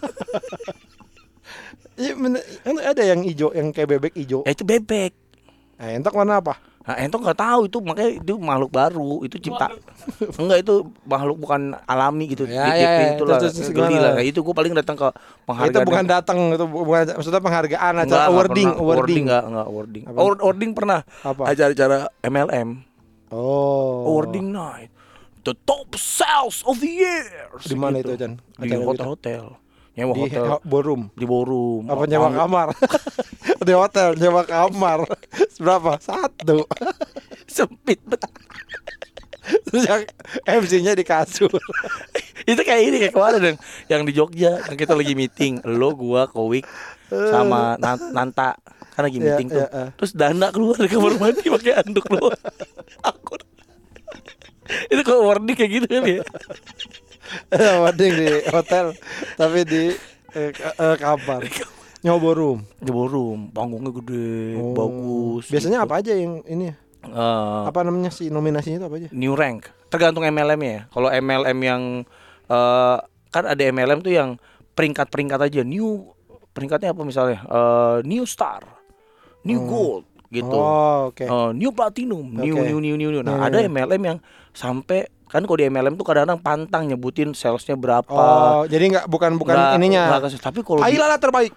Iya bener, kan ada yang hijau, yang kayak bebek hijau. Ya itu bebek. Nah, entok warna apa? Nah, entok nggak tahu itu makanya itu makhluk baru, itu cipta. Enggak itu makhluk bukan alami gitu. Ya, Di- ya, di- ya. itulah, Terus- terus geli gimana? lah. Nah, itu gue paling datang ke penghargaan. Itu bukan datang, itu bukan maksudnya penghargaan Enggak, acara enggak awarding, pernah. awarding. enggak, enggak awarding. Apa? Award- Awarding pernah. Apa? Acara-acara M L M. Oh. Awarding night. The top sales of the year. Di mana Segitu. itu, Jan? Di Acara hotel-hotel. Nyewa Di hotel. ho- ballroom. Di ballroom. Apa nyewa Tamu- kamar? Di hotel nyewa kamar. Berapa? Satu. Sempit banget. Terus yang M C-nya di kasur. Itu kayak ini kayak kemarin yang, yang di Jogja yang kita lagi meeting, lo gua Kowik sama Nan- Nanta kan lagi Iya, meeting tuh. iya, iya. Terus Dana keluar dari kamar mandi pakai anduk doang. Aku itu kalau warning kayak gitu kan ya. Wedding di hotel, tapi di eh, ka- eh, kamar. Nyewa ballroom. Di ballroom, panggungnya gede, Oh. bagus. Biasanya gitu. apa aja yang ini? Eh, Apa namanya sih nominasinya itu apa aja? new rank. Tergantung M L M ya. Kalau M L M yang eh, kan ada M L M tuh yang peringkat-peringkat aja. New peringkatnya apa misalnya? Eh, new star, new Hmm. gold gitu. Oh, oke. Eh, new platinum, new Oke. new new new new. Nah, Iya, ada iya. M L M yang sampai kan kalau di M L M tuh kadang-kadang pantang nyebutin salesnya berapa. Oh, jadi nggak bukan bukan Nggak- ininya. nggak ke- tapi kalau di- Ailala terbaik.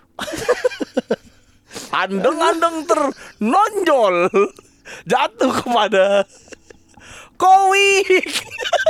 andeng-andeng ternonjol jatuh kepada Kowik.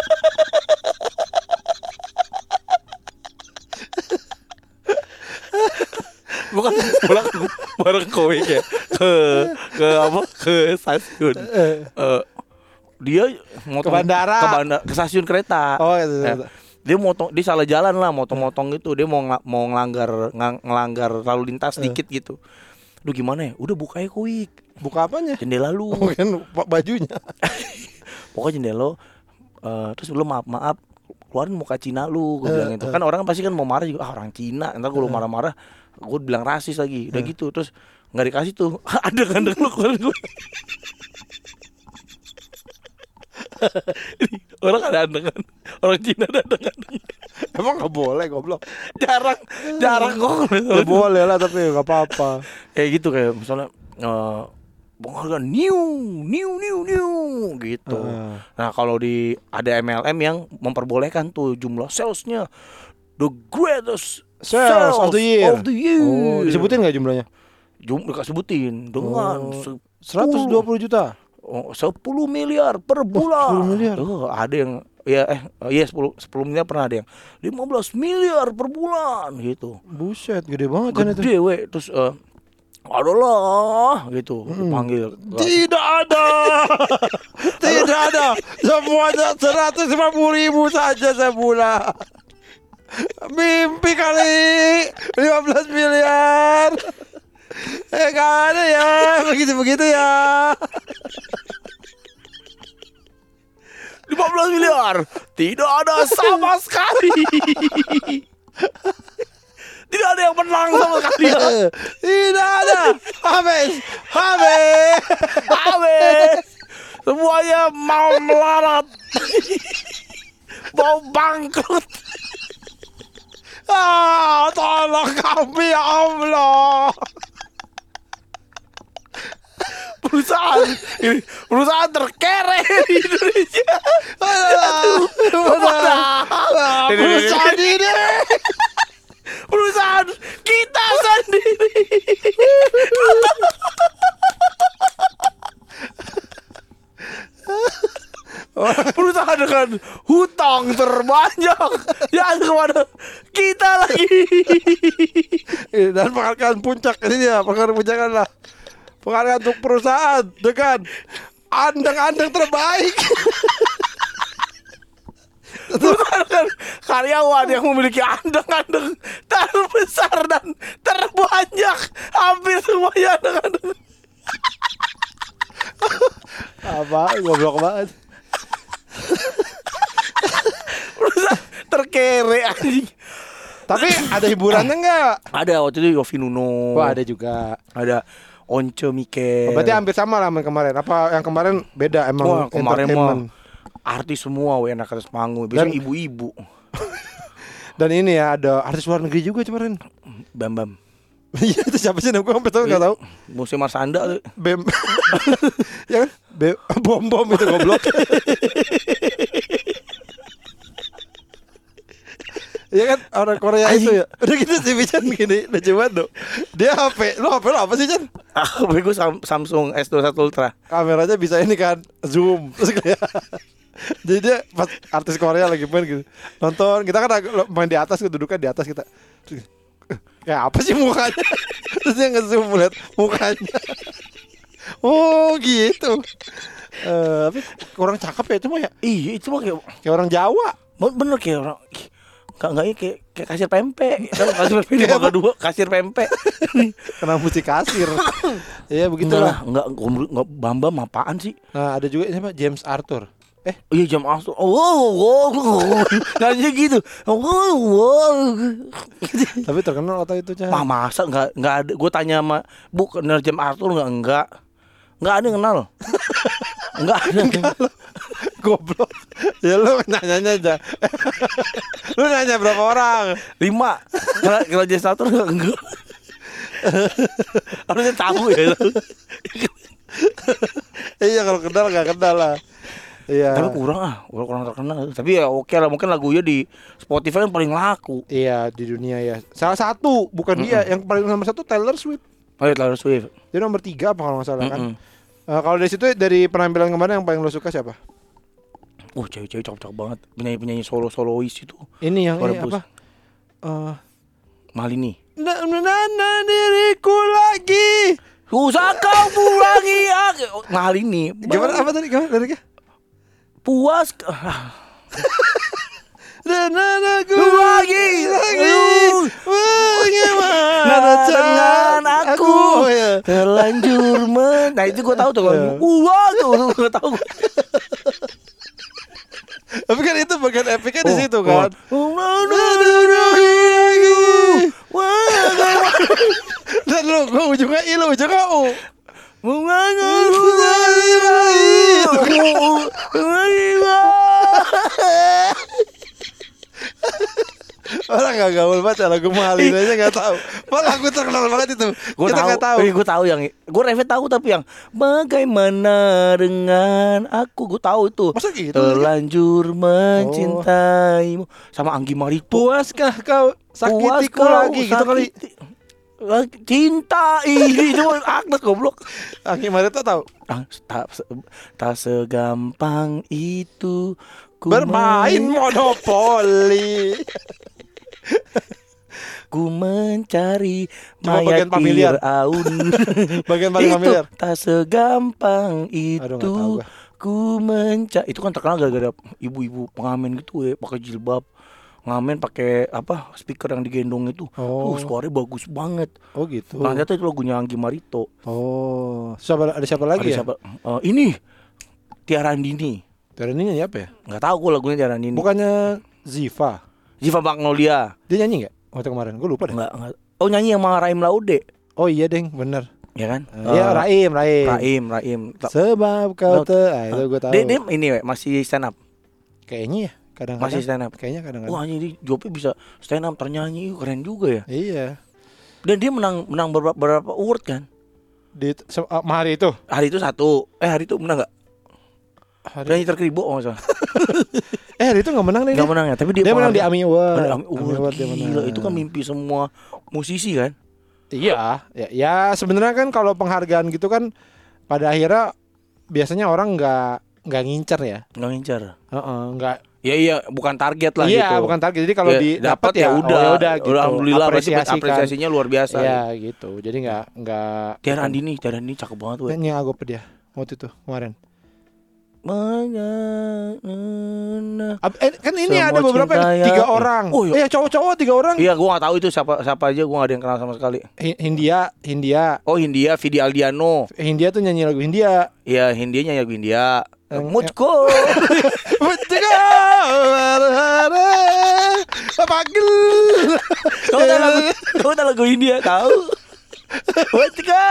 Bukan pulang bareng Kowik ya ke ke apa ke stasiun. Eh, dia mau Ke bandara. ke bandara ke stasiun kereta. Oh, itu. Eh, dia motong dia salah jalan lah motong-motong gitu dia mau ngla- mau ngelanggar ngang- ngelanggar lalu lintas dikit gitu. Lu gimana ya? Udah buka ya Kowik. Buka apanya? Jendela lu. Mungkin bajunya. Pokoknya jendela uh, terus lu maaf maaf keluarin muka Cina lu gue bilang gitu. Kan orang pasti kan mau marah juga ah orang Cina. Entar gue marah-marah gue bilang rasis lagi. Udah gitu terus nggak dikasih tuh. Ada kandang lu keluarin gue. Orang ada andengan. Orang Cina ada andengan. Emang nggak boleh goblok. Jarang jarang kok. Ya boleh lah tapi nggak apa-apa. Kayak gitu kayak misalnya uh, penghargaan new, new, new, new gitu. Uh. Nah kalau di ada M L M yang memperbolehkan tuh jumlah salesnya the greatest Sales of the year. of the year. Oh, disebutin nggak jumlahnya? Jum, nggak sebutin dengan Oh, se- seratus dua puluh juta. oh, sepuluh miliar per bulan. sepuluh miliar. Oh, ada yang ya eh oh, iya sepuluh sepuluh miliar pernah ada yang lima belas miliar per bulan gitu. Buset, gede banget kan itu. Gede we, terus eh adalah gitu dipanggil. Tidak ada. Tidak ada. Semuanya seratus lima puluh ribu saja sebulan. Mimpi kali lima belas miliar. Eh gak ada ya. Begitu-begitu ya. lima belas miliar tidak ada sama sekali. Tidak ada yang menang sama sekali. Tidak ada. Habis. Habis. Habis. Semuanya mau melarat. Mau bangkrut. Ah, tolong kami ya Allah. Perusahaan ini perusahaan terkere di Indonesia. Aduh, Padahal perusahaan ini. perusahaan kita sendiri. Perusahaan dengan hutang terbanyak yang kepada kita lagi. Dan penghargaan puncak ini dia, penghargaan puncak adalah penghargaan untuk perusahaan dengan andang-andang terbaik. Perusahaan dengan karyawan yang memiliki andang-andang terbesar dan terbanyak. Hampir semuanya andang-andang. Apa? Goblok banget. Perusahaan terkere anjing. Tapi ada hiburannya enggak? Ada waktu itu Yofi Nuno. Wah, ada juga. Ada Once Mikel. Oh, berarti hampir sama lah sama yang kemarin. Apa yang kemarin beda emang? Wah, kemarin mah entertainment. artis semua we enak atas panggung. Biasanya Dan- ibu-ibu. Dan ini ya ada artis luar negeri juga kemarin. Bam Bam. Iya, itu siapa sih? Gue sampai tahu enggak tahu. Musim Marsanda tuh. Bem. Ya kan? Be- bom-bom itu goblok. Iya kan orang Korea itu ya. Udah gitu sih Chan gini, lucu banget dong. Dia H P, lu H P lu apa sih Chan? Aku bego Samsung S dua puluh satu Ultra. Kameranya bisa ini kan, zoom terus kayak. Jadi dia pas artis Korea lagi main gitu. Nonton, kita kan main di atas, kedudukan di atas kita. Terus, eh, kayak apa sih mukanya? Terus dia nge-zoom lihat mukanya. Oh gitu. Eh, tapi kurang cakep ya itu mah ya. Iya, itu mah kayak Kayak orang Jawa. bener kayak orang Enggak enggak kayak kayak kasir pempek. Kan kasir pempek di bangga dua, kasir pempek. Kenapa mesti kasir? Iya Enggak begitulah. lah, enggak enggak Bambam apaan sih? Nah, ada juga siapa? James Arthur. Eh, Oh iya jam asal. Oh, wow, wow. Nanya gitu. Oh, wow. tapi terkenal atau itu Chan? Wah, masa enggak enggak ada. Gue tanya sama Bu kenal jam Arthur enggak enggak. Enggak ada yang kenal. Enggak ada. Goblok. Ya lu nanya-nanya aja. Lu nanya berapa orang? Lima. Kalau kalau jam Arthur enggak enggak. Harusnya tahu ya. Iya kalau kenal nggak kenal lah. Iya. Tapi kurang ah, kurang terkenal. Tapi ya oke lah, mungkin lagunya di Spotify kan paling laku. Iya di dunia ya. Salah satu bukan dia yang paling nomor satu Taylor Swift. Oh ya Taylor Swift. Dia nomor tiga apa kalau nggak salah kan? Mm-mm. Eh, kalau dari situ dari penampilan kemarin yang paling lo suka siapa? Uh, cewek-cewek cakep-cakep banget. Penyanyi-penyanyi solo-solois itu. Ini yang Suara ini bus. apa? Eh, Malini. na- na- na- na- diriku lagi. Usah kau pulangi aku. Malini. Gimana apa tadi? Gimana liriknya? Puas. Dan aku Lagi. lagi. Uh. Bagaimana Nah, cara dengan aku Oh, ya. terlanjur men. Nah itu gue tahu tuh. Iya. Wah tuh gue tahu. Tapi kan itu bagian epicnya di Oh, situ oh. kan. Dan lu, lu ujungnya I, lu ujungnya U. Orang gak gaul banget ya lagu Malin aja gak tahu. Malah lagu terkenal banget itu. Gue Kita tahu, gak tahu. gue tahu yang gue refnya tahu tapi yang bagaimana dengan aku gue tahu itu. Masa gitu? Terlanjur mencintaimu sama Anggi Marito. Puaskah kau sakitiku Puas kau lagi gitu kali. sakiti- Cinta ini itu Agnes goblok. Anggi Marito tahu. Ah, tak, se- tak segampang itu ku Bermain men- monopoli. ku mencari Coba mayat bagian familiar. Firaun. Bagian paling Itu familiar. tak segampang Aduh, nggak tahu itu gua. ku mencari. Itu kan terkenal gara-gara ibu-ibu pengamen gitu ya, pakai jilbab. Ngamen pakai apa speaker yang digendong itu. Oh. Tuh suaranya bagus banget. Oh gitu. Nah, ternyata itu lagunya Anggi Marito. Oh, siapa ada siapa lagi Ada ya? siapa? Eh, ini Tiara Andini. Dari ini nyanyi apa ya? Nggak tahu gue lagunya Tiara Andini. Bukannya Ziva. Ziva Magnolia. Dia nyanyi nggak waktu kemarin? Gue lupa deh. Enggak, enggak. Oh, nyanyi sama Raim Laude. Oh iya deng, bener. Ya kan? Iya Eh, Raim, Raim. Raim, Raim. Sebab kau te, ah, itu gue tahu. Dia, dia ini we, masih stand up. Kayaknya ya, kadang-kadang. Masih stand up. Kayaknya kadang-kadang. Wah, ini jawabnya bisa stand up ternyanyi, keren juga ya. Iya. Dan dia menang menang beberapa, beberapa award kan. Di se- ah, hari itu. Hari itu satu. Eh, hari itu menang enggak? Hari, Penyanyi terkeribu oh enggak salah. eh hari itu nggak menang deh. Enggak dia. menang ya, tapi dia, Dia menang di penghargaan- Ami Award. Ada Ami Ami Award, Award dia gila, menang. itu kan mimpi semua musisi kan. Iya, ya, ya sebenarnya kan kalau penghargaan gitu kan pada akhirnya biasanya orang nggak nggak ngincer ya. Nggak ngincar. Heeh, nggak. Ya iya, bukan target lah Iya, gitu. bukan target. Jadi kalau Ya, di dapat ya, udah, oh, ya udah gitu. alhamdulillah berarti Apresiasi kan. apresiasinya luar biasa. Iya gitu. Jadi nggak nggak. Tiara Andini, Tiara Andini cakep banget tuh. Nyanyi lagu apa dia waktu itu kemarin. Mengenai Ab- eh, kan ini Semua ada beberapa cinta yang ya. tiga orang. Oh, iya. Eh cowok-cowok tiga orang. Iya, gua nggak tahu itu siapa siapa aja, gua nggak ada yang kenal sama sekali. Hi- Hindia, Hindia, Oh, Hindia, Vidi Aldiano. Hindia tuh nyanyi lagu Hindia. Iya, Hindia nyanyi lagu Hindia. Yang- Mucko. Pagel. Kau tahu lagu, kau tahu lagu Hindia, tahu? Mucko.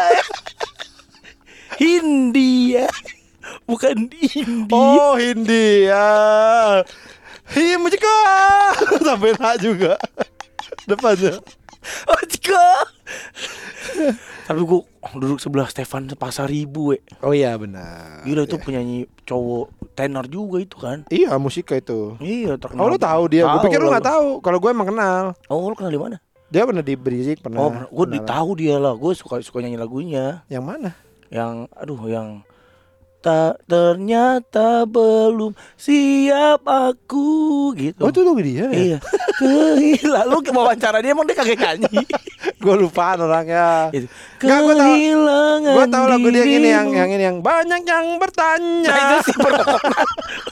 Hindia. Bukan India. Oh Hindia. Hi Mucika. Sampai nak juga. Depannya. Mucko. Tapi gua duduk sebelah Stefan Pasaribu, we. Oh iya benar. Gila itu penyanyi cowok tenor juga itu kan. Iya musika itu. Iya, terkenal. Oh lu tahu dia? Gue Tahu pikir lu lah nggak tahu. Kalau gue emang kenal. Oh, lu kenal di mana? Dia pernah di Berizik pernah. Oh, gue kenalan. tahu dia lah. Gue suka suka nyanyi lagunya. Yang mana? Yang aduh yang tak ternyata belum siap aku gitu. Oh itu lagu dia ya? Iya. Kehilangan lu wawancara dia emang dia kagak nyanyi. Gue lupaan orangnya. Itu. Nggak, gua tahu- Kehilangan. Gue tahu lagu dia yang ini yang dirimu. yang ini yang banyak yang bertanya. Nah, itu sih permohonan.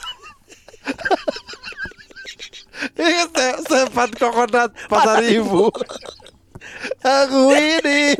Ini se- Sepat kokonat pasar ibu. Aku ini.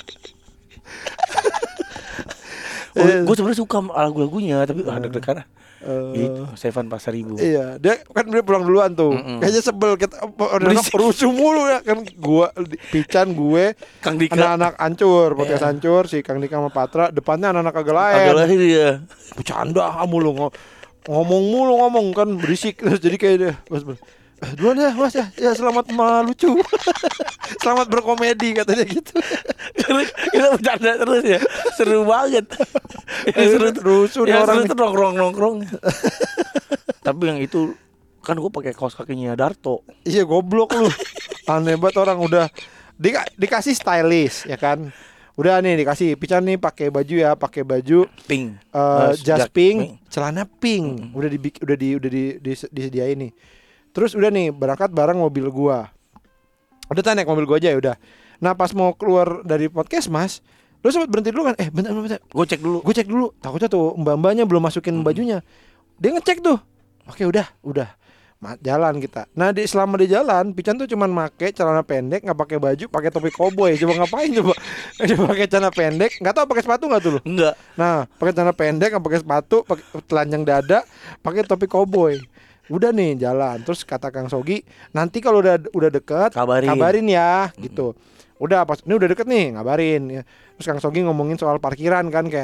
Gue sebenarnya suka lagu-lagunya tapi ada deg-degan. Eh, Itu Stefan Pasaribu. Iya, dia kan dia pulang duluan tuh. Mm-mm. Kayaknya sebel kita udah Berisik. rusuh mulu ya kan gua Pican gue Kang Dika anak-anak hancur, podcast Iya. hancur si Kang Dika sama Patra, depannya anak-anak kagak lain. agak lahir ya. Bercanda mulu ngo- ngomong mulu ngomong kan berisik terus jadi kayak dia Mas Bro, "Eh, duluan ya Mas ya, ya selamat melucu." Selamat berkomedi katanya gitu. Kita bercanda terus ya. Seru banget. Yang seru tuh Rusuh nih yang orang seru nih. tuh nongkrong-nongkrong. Tapi yang itu kan gue pakai kaos kakinya Darto. Iya goblok lu. Aneh banget orang udah di, dikasih stylish ya kan. Udah nih dikasih Pican nih pakai baju ya, pakai baju Pink. uh, Uh, jas jak- pink, pink. celana pink. Udah di udah di udah di, di disediain nih. Terus udah nih berangkat bareng mobil gua. Udah tanya naik mobil gua aja ya udah. Nah pas mau keluar dari podcast Mas, lu sempat berhenti dulu kan? Eh bentar bentar. Gue cek dulu. Gue cek dulu. Takutnya tuh mbak-mbaknya belum masukin bajunya. Dia ngecek tuh. Oke udah, udah. Ma- Jalan kita. Nah di selama di jalan, Pican tuh cuman make celana pendek, nggak pakai baju, pakai topi koboi. Coba ngapain coba? Dia pakai celana pendek, nggak tahu pakai sepatu nggak tuh lu? Enggak. Nah, pakai celana pendek, nggak pakai sepatu, pakai telanjang dada, pakai topi koboi. Udah nih jalan. Terus kata Kang Sogi, nanti kalau udah udah deket, Kabarin. ya, gitu. Udah pas ini udah deket nih, ngabarin. Ya. Terus Kang Sogi ngomongin soal parkiran kan kayak,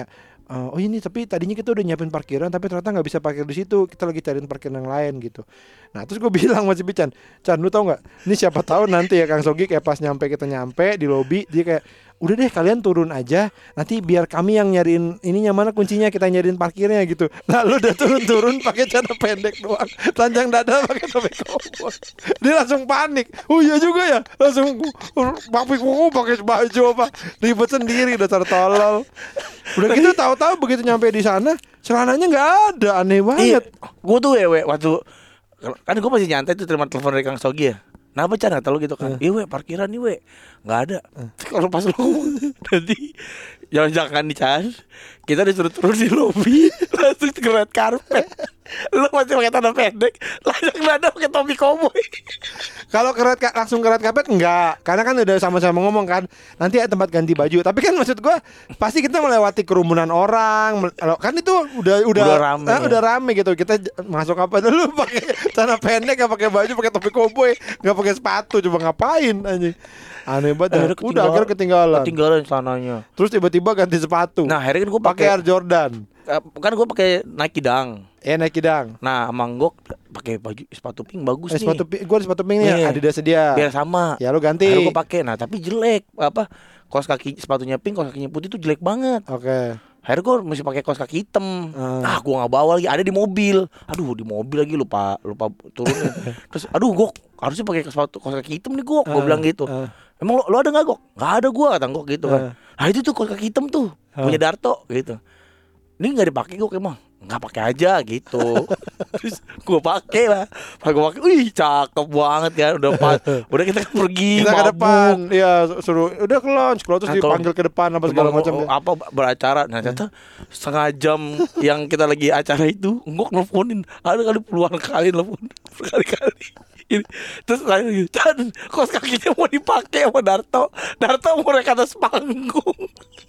Uh, oh ini tapi tadinya kita udah nyiapin parkiran tapi ternyata nggak bisa parkir di situ, kita lagi cariin parkiran yang lain gitu. Nah terus gue bilang masih Pican, Chan lu tau nggak? Ini siapa tahu nanti ya Kang Sogi kayak pas nyampe kita nyampe di lobi dia kayak udah deh kalian turun aja, nanti biar kami yang nyariin ininya mana kuncinya, kita nyariin parkirnya gitu. Nah lu udah turun-turun pakai celana pendek doang, telanjang dada pakai topi koboi. Dia langsung panik. Oh iya juga ya, langsung papi kuku pakai baju apa, ribet sendiri dasar tolol. Udah gitu tahu-tahu begitu nyampe di sana celananya nggak ada, aneh banget. Gue tuh ya we, waktu kan gue masih nyantai tuh terima telepon dari Kang Sogi ya. Kenapa Chan kata lu gitu kan? Iya we parkiran nih we nggak ada. Kalau pas lu ngomong nanti jangan-jangan nih Chan, kita disuruh turun di lobi langsung ke red carpet. Lu masih pakai celana pendek, langsung ada pakai topi koboi. Kalau ke red, langsung ke red carpet enggak, karena kan udah sama-sama ngomong kan nanti ada tempat ganti baju. Tapi kan maksud gua pasti kita melewati kerumunan orang, kan itu udah udah udah rame, nah, ya? udah rame gitu. Kita masuk apa dulu pakai celana pendek, nggak pakai baju, pakai topi koboi, nggak pakai sepatu, coba ngapain anjing. Aneh banget. Akhirnya Udah akhirnya ketinggalan. Ketinggalan celananya. Terus tiba-tiba ganti sepatu. Nah, akhirnya kan gua pakai Air Jordan. Kan gue pakai Nike Dunk. Eh Nike Dunk. Nah, emang gue pakai baju sepatu pink bagus eh, nih. Sepatu pink, gue ada sepatu pink nih, yeah. Adidas dia. Biar sama. Ya lu ganti. Akhirnya gue pakai. Nah, tapi jelek. Apa? Kaos kaki sepatunya pink, kaos kakinya putih tuh jelek banget. Oke. Okay. Akhirnya gue mesti pakai kaos kaki hitam. Uh. Ah, gue nggak bawa lagi. Ada di mobil. Aduh, di mobil lagi lupa lupa turunin. Terus, aduh, gue harusnya pakai sepatu kaos kaki hitam nih gue. Gue uh. bilang gitu. Uh. Emang lo, lo ada nggak Gok? Nggak ada gue kata Gok gitu kan. Uh. Nah itu tuh kaos kaki hitam tuh uh. punya Darto gitu. Ini nggak dipakai Gok emang. Nggak pakai aja gitu. Terus gue pakai lah. Pas gue pakai, wih cakep banget kan. Udah pas, udah kita kan pergi. Kita ke depan, iya suruh udah ke launch. Kalau terus nah, dipanggil ke depan apa segala macam. Apa beracara. Nah ternyata setengah jam yang kita lagi acara itu, Gok nelfonin. Ada kali puluhan kali nelfon, berkali-kali. Ini. Terus lagi, Chan, kaos kakinya mau dipakai sama Darto. Darto mau naik atas panggung.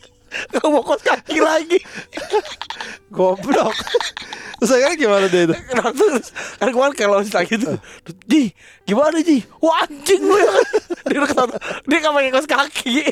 Gak mau kaos kaki lagi. Goblok. Terus akhirnya gimana dia itu? Terus kan kemarin kalau lagi itu, Ji, gimana Ji? Wah anjing lu ya. Dia kata dia gak pakai kaos kaki.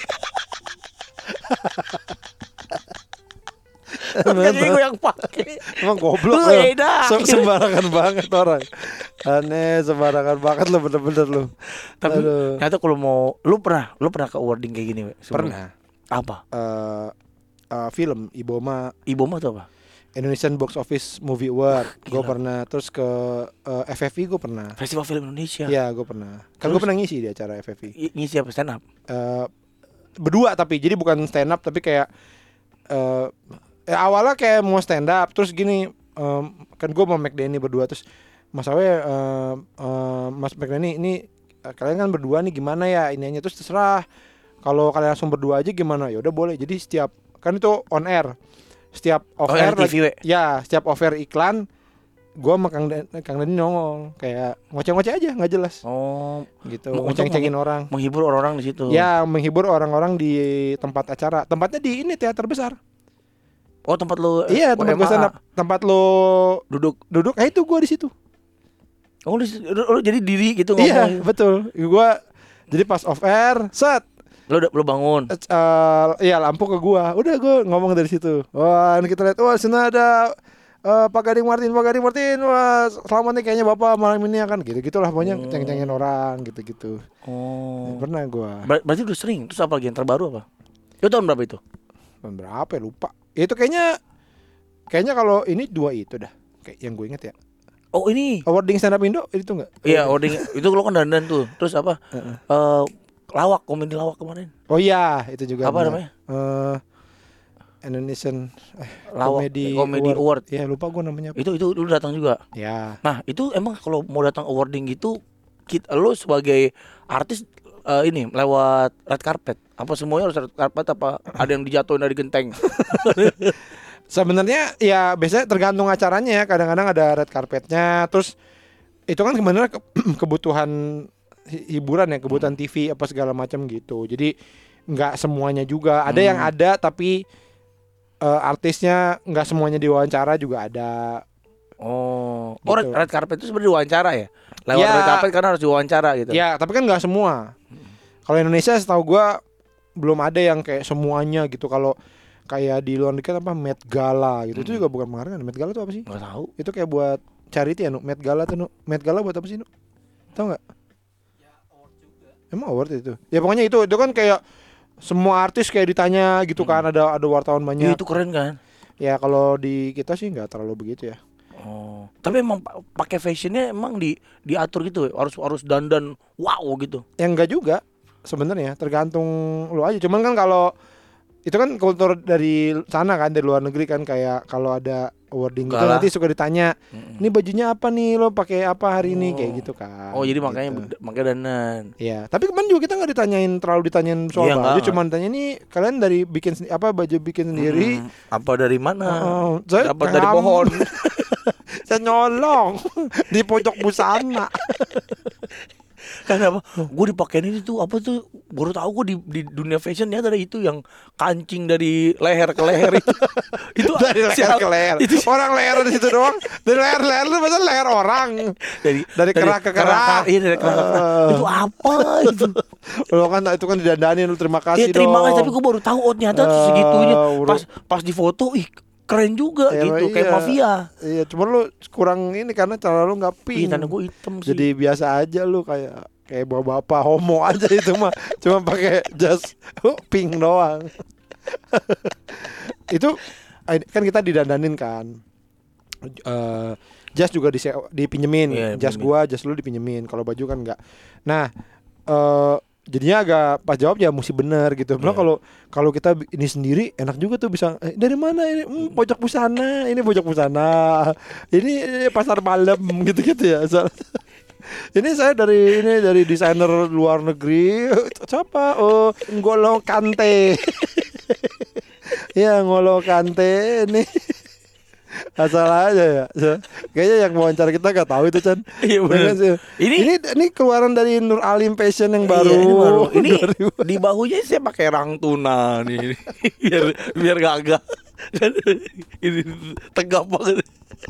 Kaki gue yang pakai. Emang goblok lu. Sembarangan banget orang. Aneh, sembarangan banget lu, bener-bener lu. Tapi ternyata kalau mau, lu pernah, lu pernah ke awarding kayak gini? Pernah. Apa? Uh, uh, film Iboma. Iboma itu apa? Indonesian Box Office Movie Award. Gue pernah. Terus ke uh, F F I gue pernah. Festival Film Indonesia. Iya gue pernah. Kan gue pernah ngisi di acara F F I. Ngisi apa, stand up? Uh, berdua tapi jadi bukan stand up tapi kayak uh, eh, awalnya kayak mau stand up. Terus gini um, kan gue sama McDenny berdua. Terus Mas Awe uh, uh, Mas McDenny ini uh, kalian kan berdua nih gimana ya ininya. Terus terserah. Kalau kalian langsung berdua aja gimana? Ya udah boleh. Jadi setiap kan itu on air. Setiap off air oh, lagi, ya, setiap off air iklan gua sama Kang Den, Kang Denny nongol kayak ngoceh-ngoceh aja nggak jelas. Oh, gitu. Ngoceh-ngocengin orang. Menghibur orang-orang di situ. Ya, menghibur orang-orang di tempat acara. Tempatnya di ini teater besar. Oh, tempat lu. Iya, tempat gua sana. Tempat lu duduk. Duduk. Eh itu gua di situ. Oh, lu, lu jadi diri gitu ngomong. Iya, betul. Gua jadi pas off air, set Lo udah lo bangun. Uh, iya lampu ke gua. Udah gua ngomong dari situ. Wah, ini kita lihat. Wah, sini ada uh, Pak Gading Martin, Pak Gading Martin. Wah, selamat nih kayaknya Bapak malam ini akan gitu-gitulah pokoknya hmm. ceng-cengin orang gitu-gitu. Oh. Ya, pernah gua. Ber- berarti udah sering. Terus apa lagi yang terbaru apa? Itu tahun berapa itu? Tahun berapa ya lupa. Itu kayaknya kayaknya kalau ini dua itu dah. Kayak yang gue inget ya. Oh, ini awarding stand up Indo itu enggak? Iya, awarding itu lo kan dandan tuh. Terus apa? Uh-uh. Uh, lawak, komedi lawak kemarin. Oh iya, itu juga. Apa namanya? Uh, Indonesian eh, lawak Comedy, Comedy Award. Award. Ya lupa gue namanya. Itu itu lu datang juga. Ya. Nah itu emang kalau mau datang awarding gitu, kita lu sebagai artis uh, ini lewat red carpet. Apa semuanya harus red carpet apa ada yang dijatuhin dari genteng? Sebenarnya ya biasanya tergantung acaranya ya. Kadang-kadang ada red carpetnya. Terus itu kan sebenarnya ke, kebutuhan hiburan ya, kebutuhan T V apa segala macam gitu. Jadi nggak semuanya juga. Ada hmm. yang ada tapi uh, artisnya nggak semuanya diwawancara juga ada. Oh, gitu. Oh red carpet itu sebenarnya diwawancara ya? Lewat ya, red carpet karena harus diwawancara gitu. Ya, tapi kan nggak semua. Hmm. Kalau Indonesia setahu gue belum ada yang kayak semuanya gitu. Kalau kayak di luar negeri apa Met Gala gitu. Hmm. Itu juga bukan penghargaan. Met Gala itu apa sih? Nggak tahu. Itu kayak buat charity ya, Nu. Met Gala tuh, Nu. Met Gala buat apa sih, Nu? Tahu nggak? Ya award juga. Emang award itu? Ya pokoknya itu, itu kan kayak semua artis kayak ditanya gitu hmm. kan, ada ada wartawan banyak. Ya, itu keren kan? Ya kalau di kita sih nggak terlalu begitu ya. Oh, tapi emang pakai fashionnya emang di diatur gitu, harus harus dandan wow gitu. Ya enggak juga sebenarnya, tergantung lo aja. Cuman kan kalau itu kan kultur dari sana kan, dari luar negeri kan, kayak kalau ada awarding gitu nanti suka ditanya, mm-mm. ini bajunya apa nih, lo pakai apa hari oh. ini kayak gitu kan. Oh jadi makanya gitu. Makanya dandan. Iya, tapi kemarin juga kita nggak ditanyain terlalu ditanyain soal iya, baju, cuma ditanya ini kalian dari bikin apa baju bikin sendiri? Hmm, apa dari mana? Uh, saya dapat dari pohon. Saya nyolong di pojok busana. Kan apa? Gue dipakein ini tuh apa tuh? Baru tahu gue di, di dunia fashion ya ada itu yang kancing dari leher ke leher itu. Itu dari leher siap, ke leher. Itu orang leher di situ doang. Dari leher leher itu masa leher orang. Dari dari kerak ke kerak. Iya dari kerak ke kerak. Uh. Itu apa itu? Lo kan itu kan didandanin, lu terima kasih ya, terima dong. kasih, tapi gue baru tahu oh ternyata uh, segitunya. Pas pas di foto ih keren juga ya, gitu, iya. kayak mafia. Iya, cuma lu kurang ini karena cara lu nggak pink. Iya, karena gue hitam sih. Jadi biasa aja lu kayak kayak bapak-bapak homo aja itu mah. Cuma pakai jas pink doang. Itu kan kita didandanin kan. Uh, jas juga di dipinjemin. Yeah, jas gua, jas lu dipinjemin. Kalau baju kan enggak. Nah, uh, jadinya agak pas jawab ya mesti bener gitu. Belum kalau yeah. kalau kita ini sendiri enak juga tuh bisa eh, dari mana ini hmm, pojok busana, ini pojok busana, ini pasar malam gitu-gitu ya. So, ini saya dari ini dari desainer luar negeri. Siapa? Oh, N'Golo Kante. Ya N'Golo Kante nih. Asal aja ya. So, kayaknya yang wawancara kita gak tahu itu Chan. Iya benar. Ini ini ini keluaran dari Nur Alim Fashion yang baru. Iya, ini baru. Ini di bahunya saya pakai rang tuna nih. biar biar gagah. Ini tegap banget.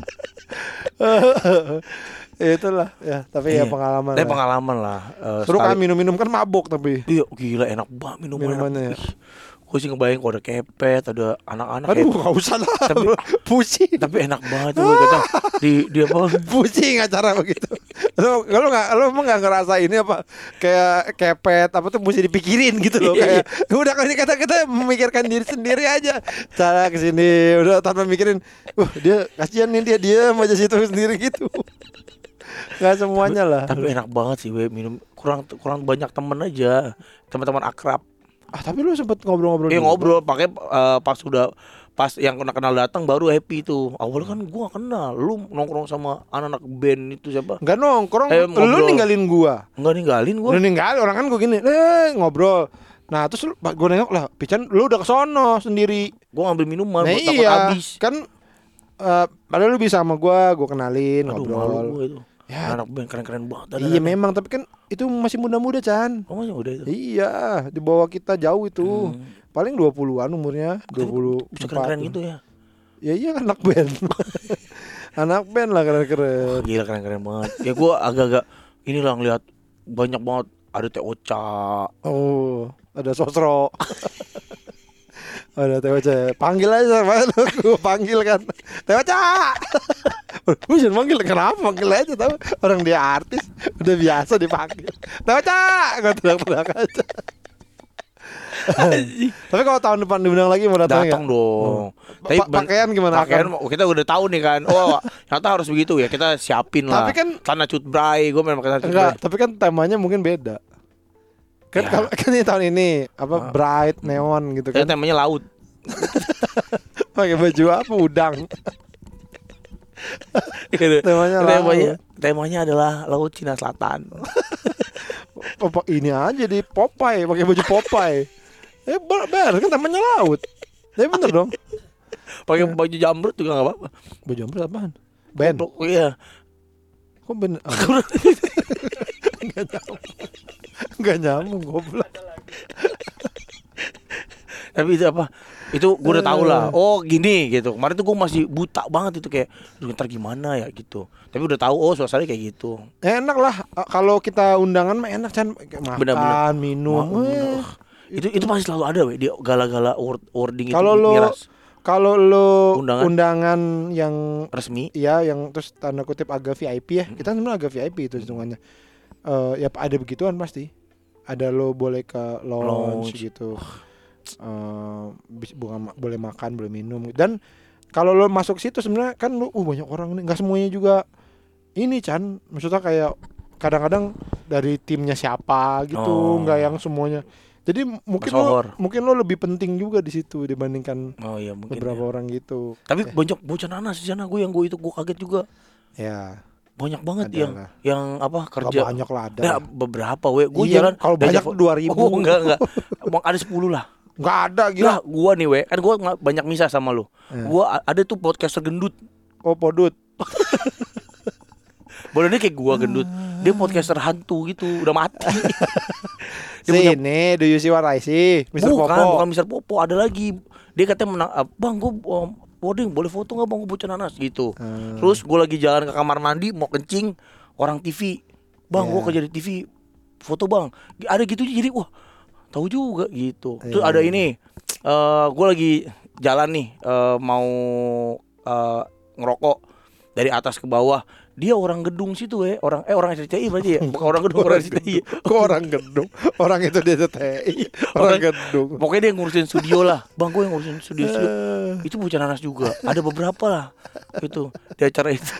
Itulah ya, tapi iya. ya pengalaman. Tapi pengalaman lah. Uh, Seru kan minum-minum kan mabuk tapi. Iya, gila enak banget minuman. Minumannya. Ya. Gue sih ngebayang kalau ada kepet, ada anak-anak. Aduh, nggak usah lah. Tapi pusing. Tapi enak banget tuh kata di dia apa? Pusing acara begitu. Lo kalau nggak, lo emang nggak ngerasa ini apa kayak kepet apa tuh mesti dipikirin gitu loh kayak. Udah kalau ini kata kita memikirkan diri sendiri aja. Cara kesini udah tanpa mikirin. Wah dia kasihan nih dia dia aja situ sendiri gitu. Nggak semuanya lah. Tapi enak banget sih, we minum kurang kurang banyak temen aja, teman-teman akrab. Ah tapi lu sempet ngobrol-ngobrol. Iya ngobrol, pakai uh, pas udah pas yang kena kenal datang baru happy tuh. Awalnya kan gua gak kenal, lu nongkrong sama anak-anak band itu siapa? Enggak nongkrong, eh, lu ninggalin gua. Enggak ninggalin gua. Lu ninggalin orang kan gua gini, eh ngobrol. Nah terus lu, gua nengok lah, Pican lu udah kesono sendiri. Gua ngambil minuman, nah, gua takut iya, habis. Kan uh, padahal lu bisa sama gua, gua kenalin. Aduh, ngobrol. Malu gua itu. Ya. Anak band keren-keren banget. Iya memang, tapi kan itu masih muda-muda Chan. Oh masih muda itu. Iya, di bawah kita jauh itu. Hmm. Paling dua puluhan umurnya, dua puluh empat. Bisa keren-keren gitu ya. Ya iya kan anak band. Anak band lah keren-keren. Gila keren-keren banget. Ya gua agak-agak inilah ngeliat banyak banget ada Teh Ocha. Oh, ada Sosro. Ada Teh Ocha. Panggil aja sama lu, panggil kan. Teh Ocha. Bukan manggil, kenapa manggil aja tahu orang dia artis udah biasa dipanggil. Tahu cak, gue teriak-teriak aja. Tapi kalau tahun depan diundang lagi mau datang ya? Datang dong. Hmm. Tapi pakaian gimana? Pakaian akan? Kita udah tahu nih kan. Oh, ternyata harus begitu ya. Kita siapin lah. Tapi kan karena cut bray, gue main pakai cut bray. Tapi kan temanya mungkin beda. Kan ya. Kalau kan ini tahun ini apa oh. bright neon gitu kan. Kan temanya laut. Pakai baju apa? Udang. temanya, temanya, temanya adalah Laut Cina Selatan. Apa ini aja di Popeye, pakai baju Popeye. Eh ber, kan temanya laut. Tapi bener dong. Pakai ya. Baju jamrut juga nggak apa-apa. Baju jamrut apaan? Band. Oh, iya. Kok bener? Enggak nyambung. Enggak nyambung goblok. Tapi itu apa? Itu gue udah tahu lah. Oh gini gitu. Kemarin tuh gue masih buta banget itu kayak, ntar gimana ya gitu. Tapi udah tahu oh suasananya kayak gitu. Enak lah kalau kita undangan mah enak kan makan, bener, bener. minum. Ma- Itu itu pasti selalu ada, weh. Dia gala-gala word, wording Kalau itu lo miras. kalau lo Undangan. undangan yang Resmi. ya yang terus tanda kutip agak V I P ya. Kita sebenarnya agak V I P itu hitungannya. Eh ya ada begituan pasti. Ada lo boleh ke lounge, Lounge. gitu. Eh bis- bukan boleh makan, boleh minum. Dan kalau lo masuk situ sebenarnya kan lo uh banyak orang nih, enggak semuanya juga ini Chan. Maksudnya kayak kadang-kadang dari timnya siapa gitu, Oh. enggak yang semuanya. Jadi mungkin Bersohor. lo mungkin lo lebih penting juga di situ dibandingkan Oh iya mungkin. beberapa Ya. orang gitu. Tapi banyak bocah nanas di sana, gue yang gue itu gue kaget juga. Ya, Banyak banget ada yang lah. yang apa Nggak kerja. banyak lah ada. Ya, lah. beberapa we. Gue Iya, jalan kalau diajak banyak fo- dua ribu. Oh enggak enggak. Emang ada sepuluh lah. Nggak ada Lah, gila. gua nih we, kan gua nggak- banyak misah sama lu. Eh. Gua a- ada tuh podcaster gendut. Oh podut. Bolehnya kayak gua gendut. Dia podcaster hantu gitu, udah mati. Dia Si punya- ini do you see what I see? mister bukan, Popo. bukan mister Popo, ada lagi. Dia katanya menang, ah, "Bang, gua um, Woding, boleh foto nggak bang, gue bocah nanas gitu." Hmm. Terus gue lagi jalan ke kamar mandi mau kencing, orang T V, "Bang, gue Yeah. kerja di T V, foto bang." Ada gitu jadi wah, tahu juga gitu. Terus Yeah. ada ini, eh gue lagi jalan nih, eh, mau eh, ngerokok dari atas ke bawah. Dia orang gedung situ ya, orang eh orang R C T I berarti ya, bukan orang gedung, orang R C T I. Kok orang gedung? Orang itu dia T I. Orang Orang- gedung. Pokoknya dia ngurusin studio lah, bang gue yang ngurusin studio, studio. Eh, Itu bocah nanas juga, ada beberapa lah, gitu di acara itu.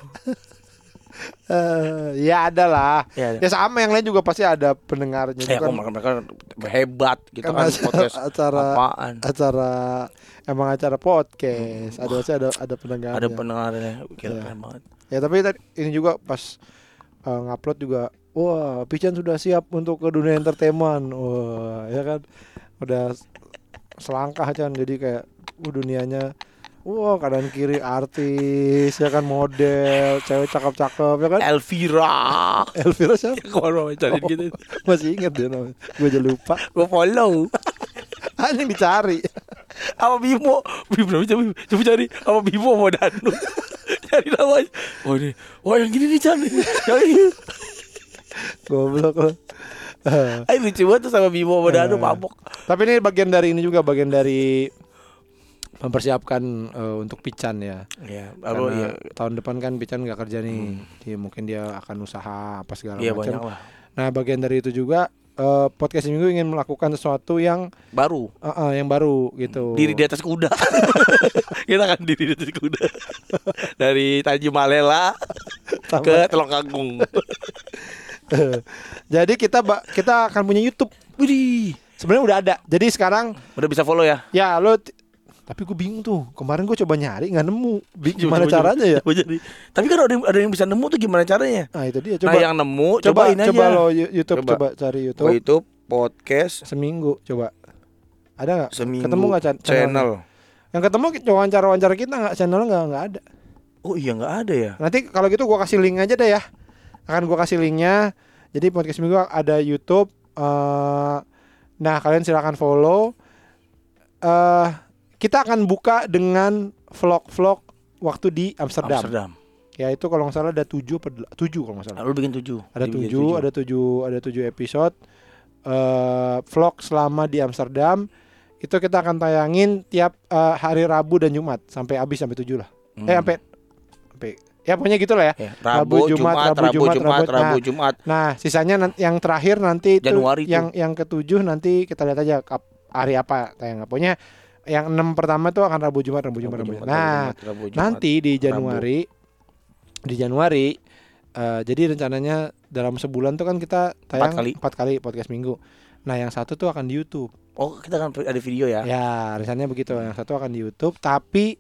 eh, ya ada lah. Ya, ada. Ya sama yang lain juga pasti ada pendengarnya. Eh, Itu kok mereka mereka hebat gitu kan kan, acara- podcast acara apaan? acara emang acara podcast. Ada pasti ada ada pendengarnya. Ada pendengarnya, gila Iya. keren banget. Ya tapi tadi ini juga pas uh, ngupload juga, wah Pican sudah siap untuk ke dunia entertainment, wah ya kan, udah selangkah Chan, jadi kayak uh, dunianya, wah kanan kiri artis, ya kan model, cewek cakep-cakep, ya kan. Elvira, Elvira siapa? kemarin wawancarin gitu, Masih inget dia namanya, gue aja lupa. gue follow. Anjing dicari. Apa Bimo, Bimo coba, coba cari apa Bimo mau Danu, cari namanya. Oh ini, wah yang gini nih Chan, yang ini. Goblok lo. Ayo lucu banget tuh sama Bimo sama Danu Eh. mabok. Tapi ini bagian dari ini juga, bagian dari mempersiapkan uh, untuk Pican ya. Iya, Karena lalu iya, tahun depan kan Pican nggak kerja nih, dia mungkin dia akan usaha apa segala iya macam. banyak lah. Nah bagian dari itu juga eh, podcast minggu ingin melakukan sesuatu yang Baru, eh, eh, yang baru gitu. diri di atas kuda. Kita kan diri di atas kuda. Dari Tanjung Malela ke Teluk Agung. Jadi kita ba- kita akan punya YouTube. Widih, Sebenarnya udah ada. Jadi sekarang udah bisa follow ya? ya lo. t- Tapi gue bingung tuh. Kemarin gue coba nyari nggak nemu. Bing- Coba, Gimana coba, caranya ya? Coba jadi. Tapi kan ada yang, ada yang bisa nemu tuh gimana caranya? Nah itu dia. Nah Coba yang nemu coba coba ini coba aja. lo Yu- YouTube Coba. coba, cari YouTube. Oh itu podcast Seminggu coba. Ada nggak? seminggu Ketemu nggak chan- channelnya? channel. Yang ketemu wawancara-wawancara kita nggak, channelnya nggak nggak ada. Oh iya nggak ada ya? Nanti kalau gitu gua kasih link aja deh ya. Akan gua kasih linknya. Jadi podcast minggu ada YouTube. eh nah kalian silakan follow. eh kita akan buka dengan vlog-vlog waktu di Amsterdam. Amsterdam. Ya itu kalau nggak salah ada tujuh per tujuh kalau nggak salah. Lalu bikin tujuh. Ada Dia bikin tujuh, ada tujuh, ada tujuh episode. eh vlog selama di Amsterdam. Itu kita akan tayangin tiap eh, hari Rabu dan Jumat sampai habis sampai tujuh lah. Hmm. Eh sampai sampai ya pokoknya gitulah ya. Ya, Rabu, Jumat, Rabu, Jumat, Jumat, Rabu, Nah, Jumat. Nah, sisanya nanti, yang terakhir nanti itu Januari tuh. yang yang ketujuh nanti kita lihat aja kap- hari apa tayang. Pokoknya yang enam pertama tuh akan Rabu Jumat, Rabu Jumat, Rabu Jumat. Nah, Jumat, Rabu, Jumat. nanti di Januari di Januari eh, jadi rencananya dalam sebulan tuh kan kita tayang kali. empat kali podcast minggu. Nah, yang satu tuh akan di YouTube. Oh kita kan ada video ya? Ya, rencananya begitu. Yang satu akan di YouTube, tapi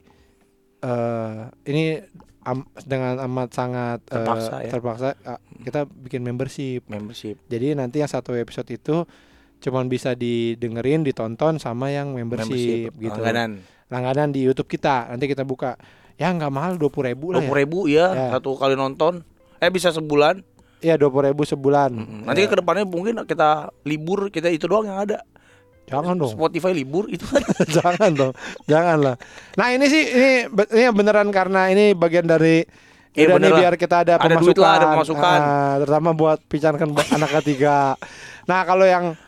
eh ini am- dengan amat sangat eh, Terpaksa ya? terpaksa eh, kita bikin membership. Membership. Jadi nanti yang satu episode itu cuman bisa didengerin, ditonton sama yang membership, gitu. Langganan. Langganan di YouTube kita. Nanti kita buka. Ya nggak mahal dua puluh ribu lah Dua ya. puluh ribu ya, Ya. satu kali nonton. Eh bisa sebulan. Iya dua puluh ribu sebulan. Mm-mm. Nanti Ya, ke depannya mungkin kita libur, kita itu doang yang ada. jangan dong. Spotify libur itu kan. Jangan dong. Jangan lah. Nah, ini sih ini be- ini beneran karena ini bagian dari Iya, udah bener nih lah. biar kita ada Ada pemasukan. duit lah, ada pemasukan. Ah, terutama buat picankan anak ketiga. Nah, kalau yang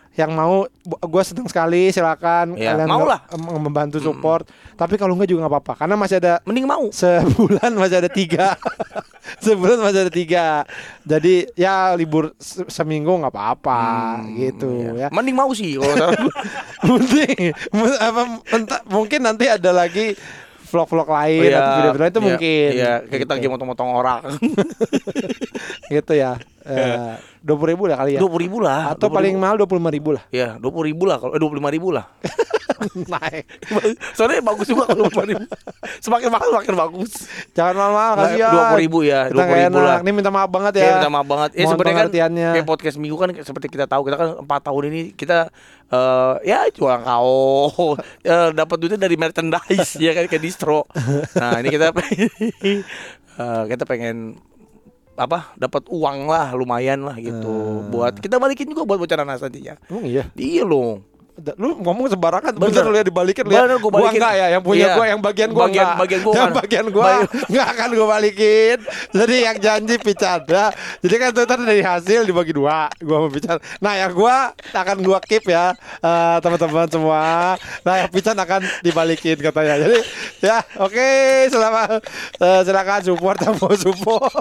yang mau, gue senang sekali, silakan Ya, kalian mau nge- lah. em- membantu support. Tapi kalau enggak juga nggak apa-apa, karena masih ada Mending mau. sebulan masih ada tiga, sebulan masih ada tiga. Jadi ya libur se- seminggu nggak apa-apa gitu Iya. ya. Mending mau sih kalau saran gua. Mending mu- apa, entah, mungkin nanti ada lagi vlog-vlog lain Iya, atau video-video lain itu iya, mungkin. Iya, kayak kita Gitu. lagi motong-motong orang. Gitu ya. Dua puluh ribu lah kali ya. Dua puluh ribu lah. Atau paling mahal dua puluh lima ribu lah. Ya, dua puluh ribu lah kalau eh, dua puluh lima ribu lah. Naik. Soalnya bagus juga kalau dua puluh ribu. Semakin mahal semakin bagus. Jangan mahal-mahal Nah, kasihan. dua puluh ribu ya, Kita dua puluh nggak ribu enak. lah. Ini minta maaf banget ya. Ya, minta maaf banget. Ya Mohon sebenarnya kan pengertiannya. kayak podcast minggu kan seperti kita tahu kita kan empat tahun ini kita eh ya jualan kaos, eh, dapat duitnya dari merchandise ya kan kayak distro. Nah, ini kita eh, kita pengen apa dapat uang lah lumayan lah gitu buat kita balikin juga buat bocah nanas nantinya. Emang iya. Iya loh. Da- Lu ngomong sembarangan, Bener. bener lu ya dibalikin lu ya. Bener, gua balikin. enggak ya, yang punya Iya. gua yang bagian gua Bagian- enggak. bagian gua yang kan. bagian gua Bagian- enggak akan gua balikin. Jadi yang janji Picada. Jadi kan itu tadi dari hasil dibagi dua, gua mau Pican. Nah, yang gua akan gua keep ya, eh, teman-teman semua. Nah, yang Pican akan dibalikin katanya. Jadi ya, oke, selamat eh, silakan support yang mau support.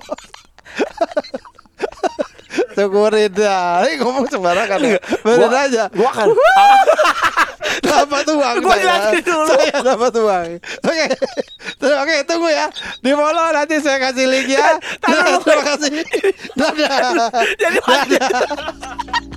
Syukurin dah. Ini ngomong sembarangan ya. Bener Gua- aja. Gua kan Dapat uang Gua saya. jelasin dulu. Saya dapat uang. Oke. Terus- Oke, tunggu ya. Di follow nanti saya kasih link ya. Tahan dulu. Terima kasih. Dadah. jadi Dadah.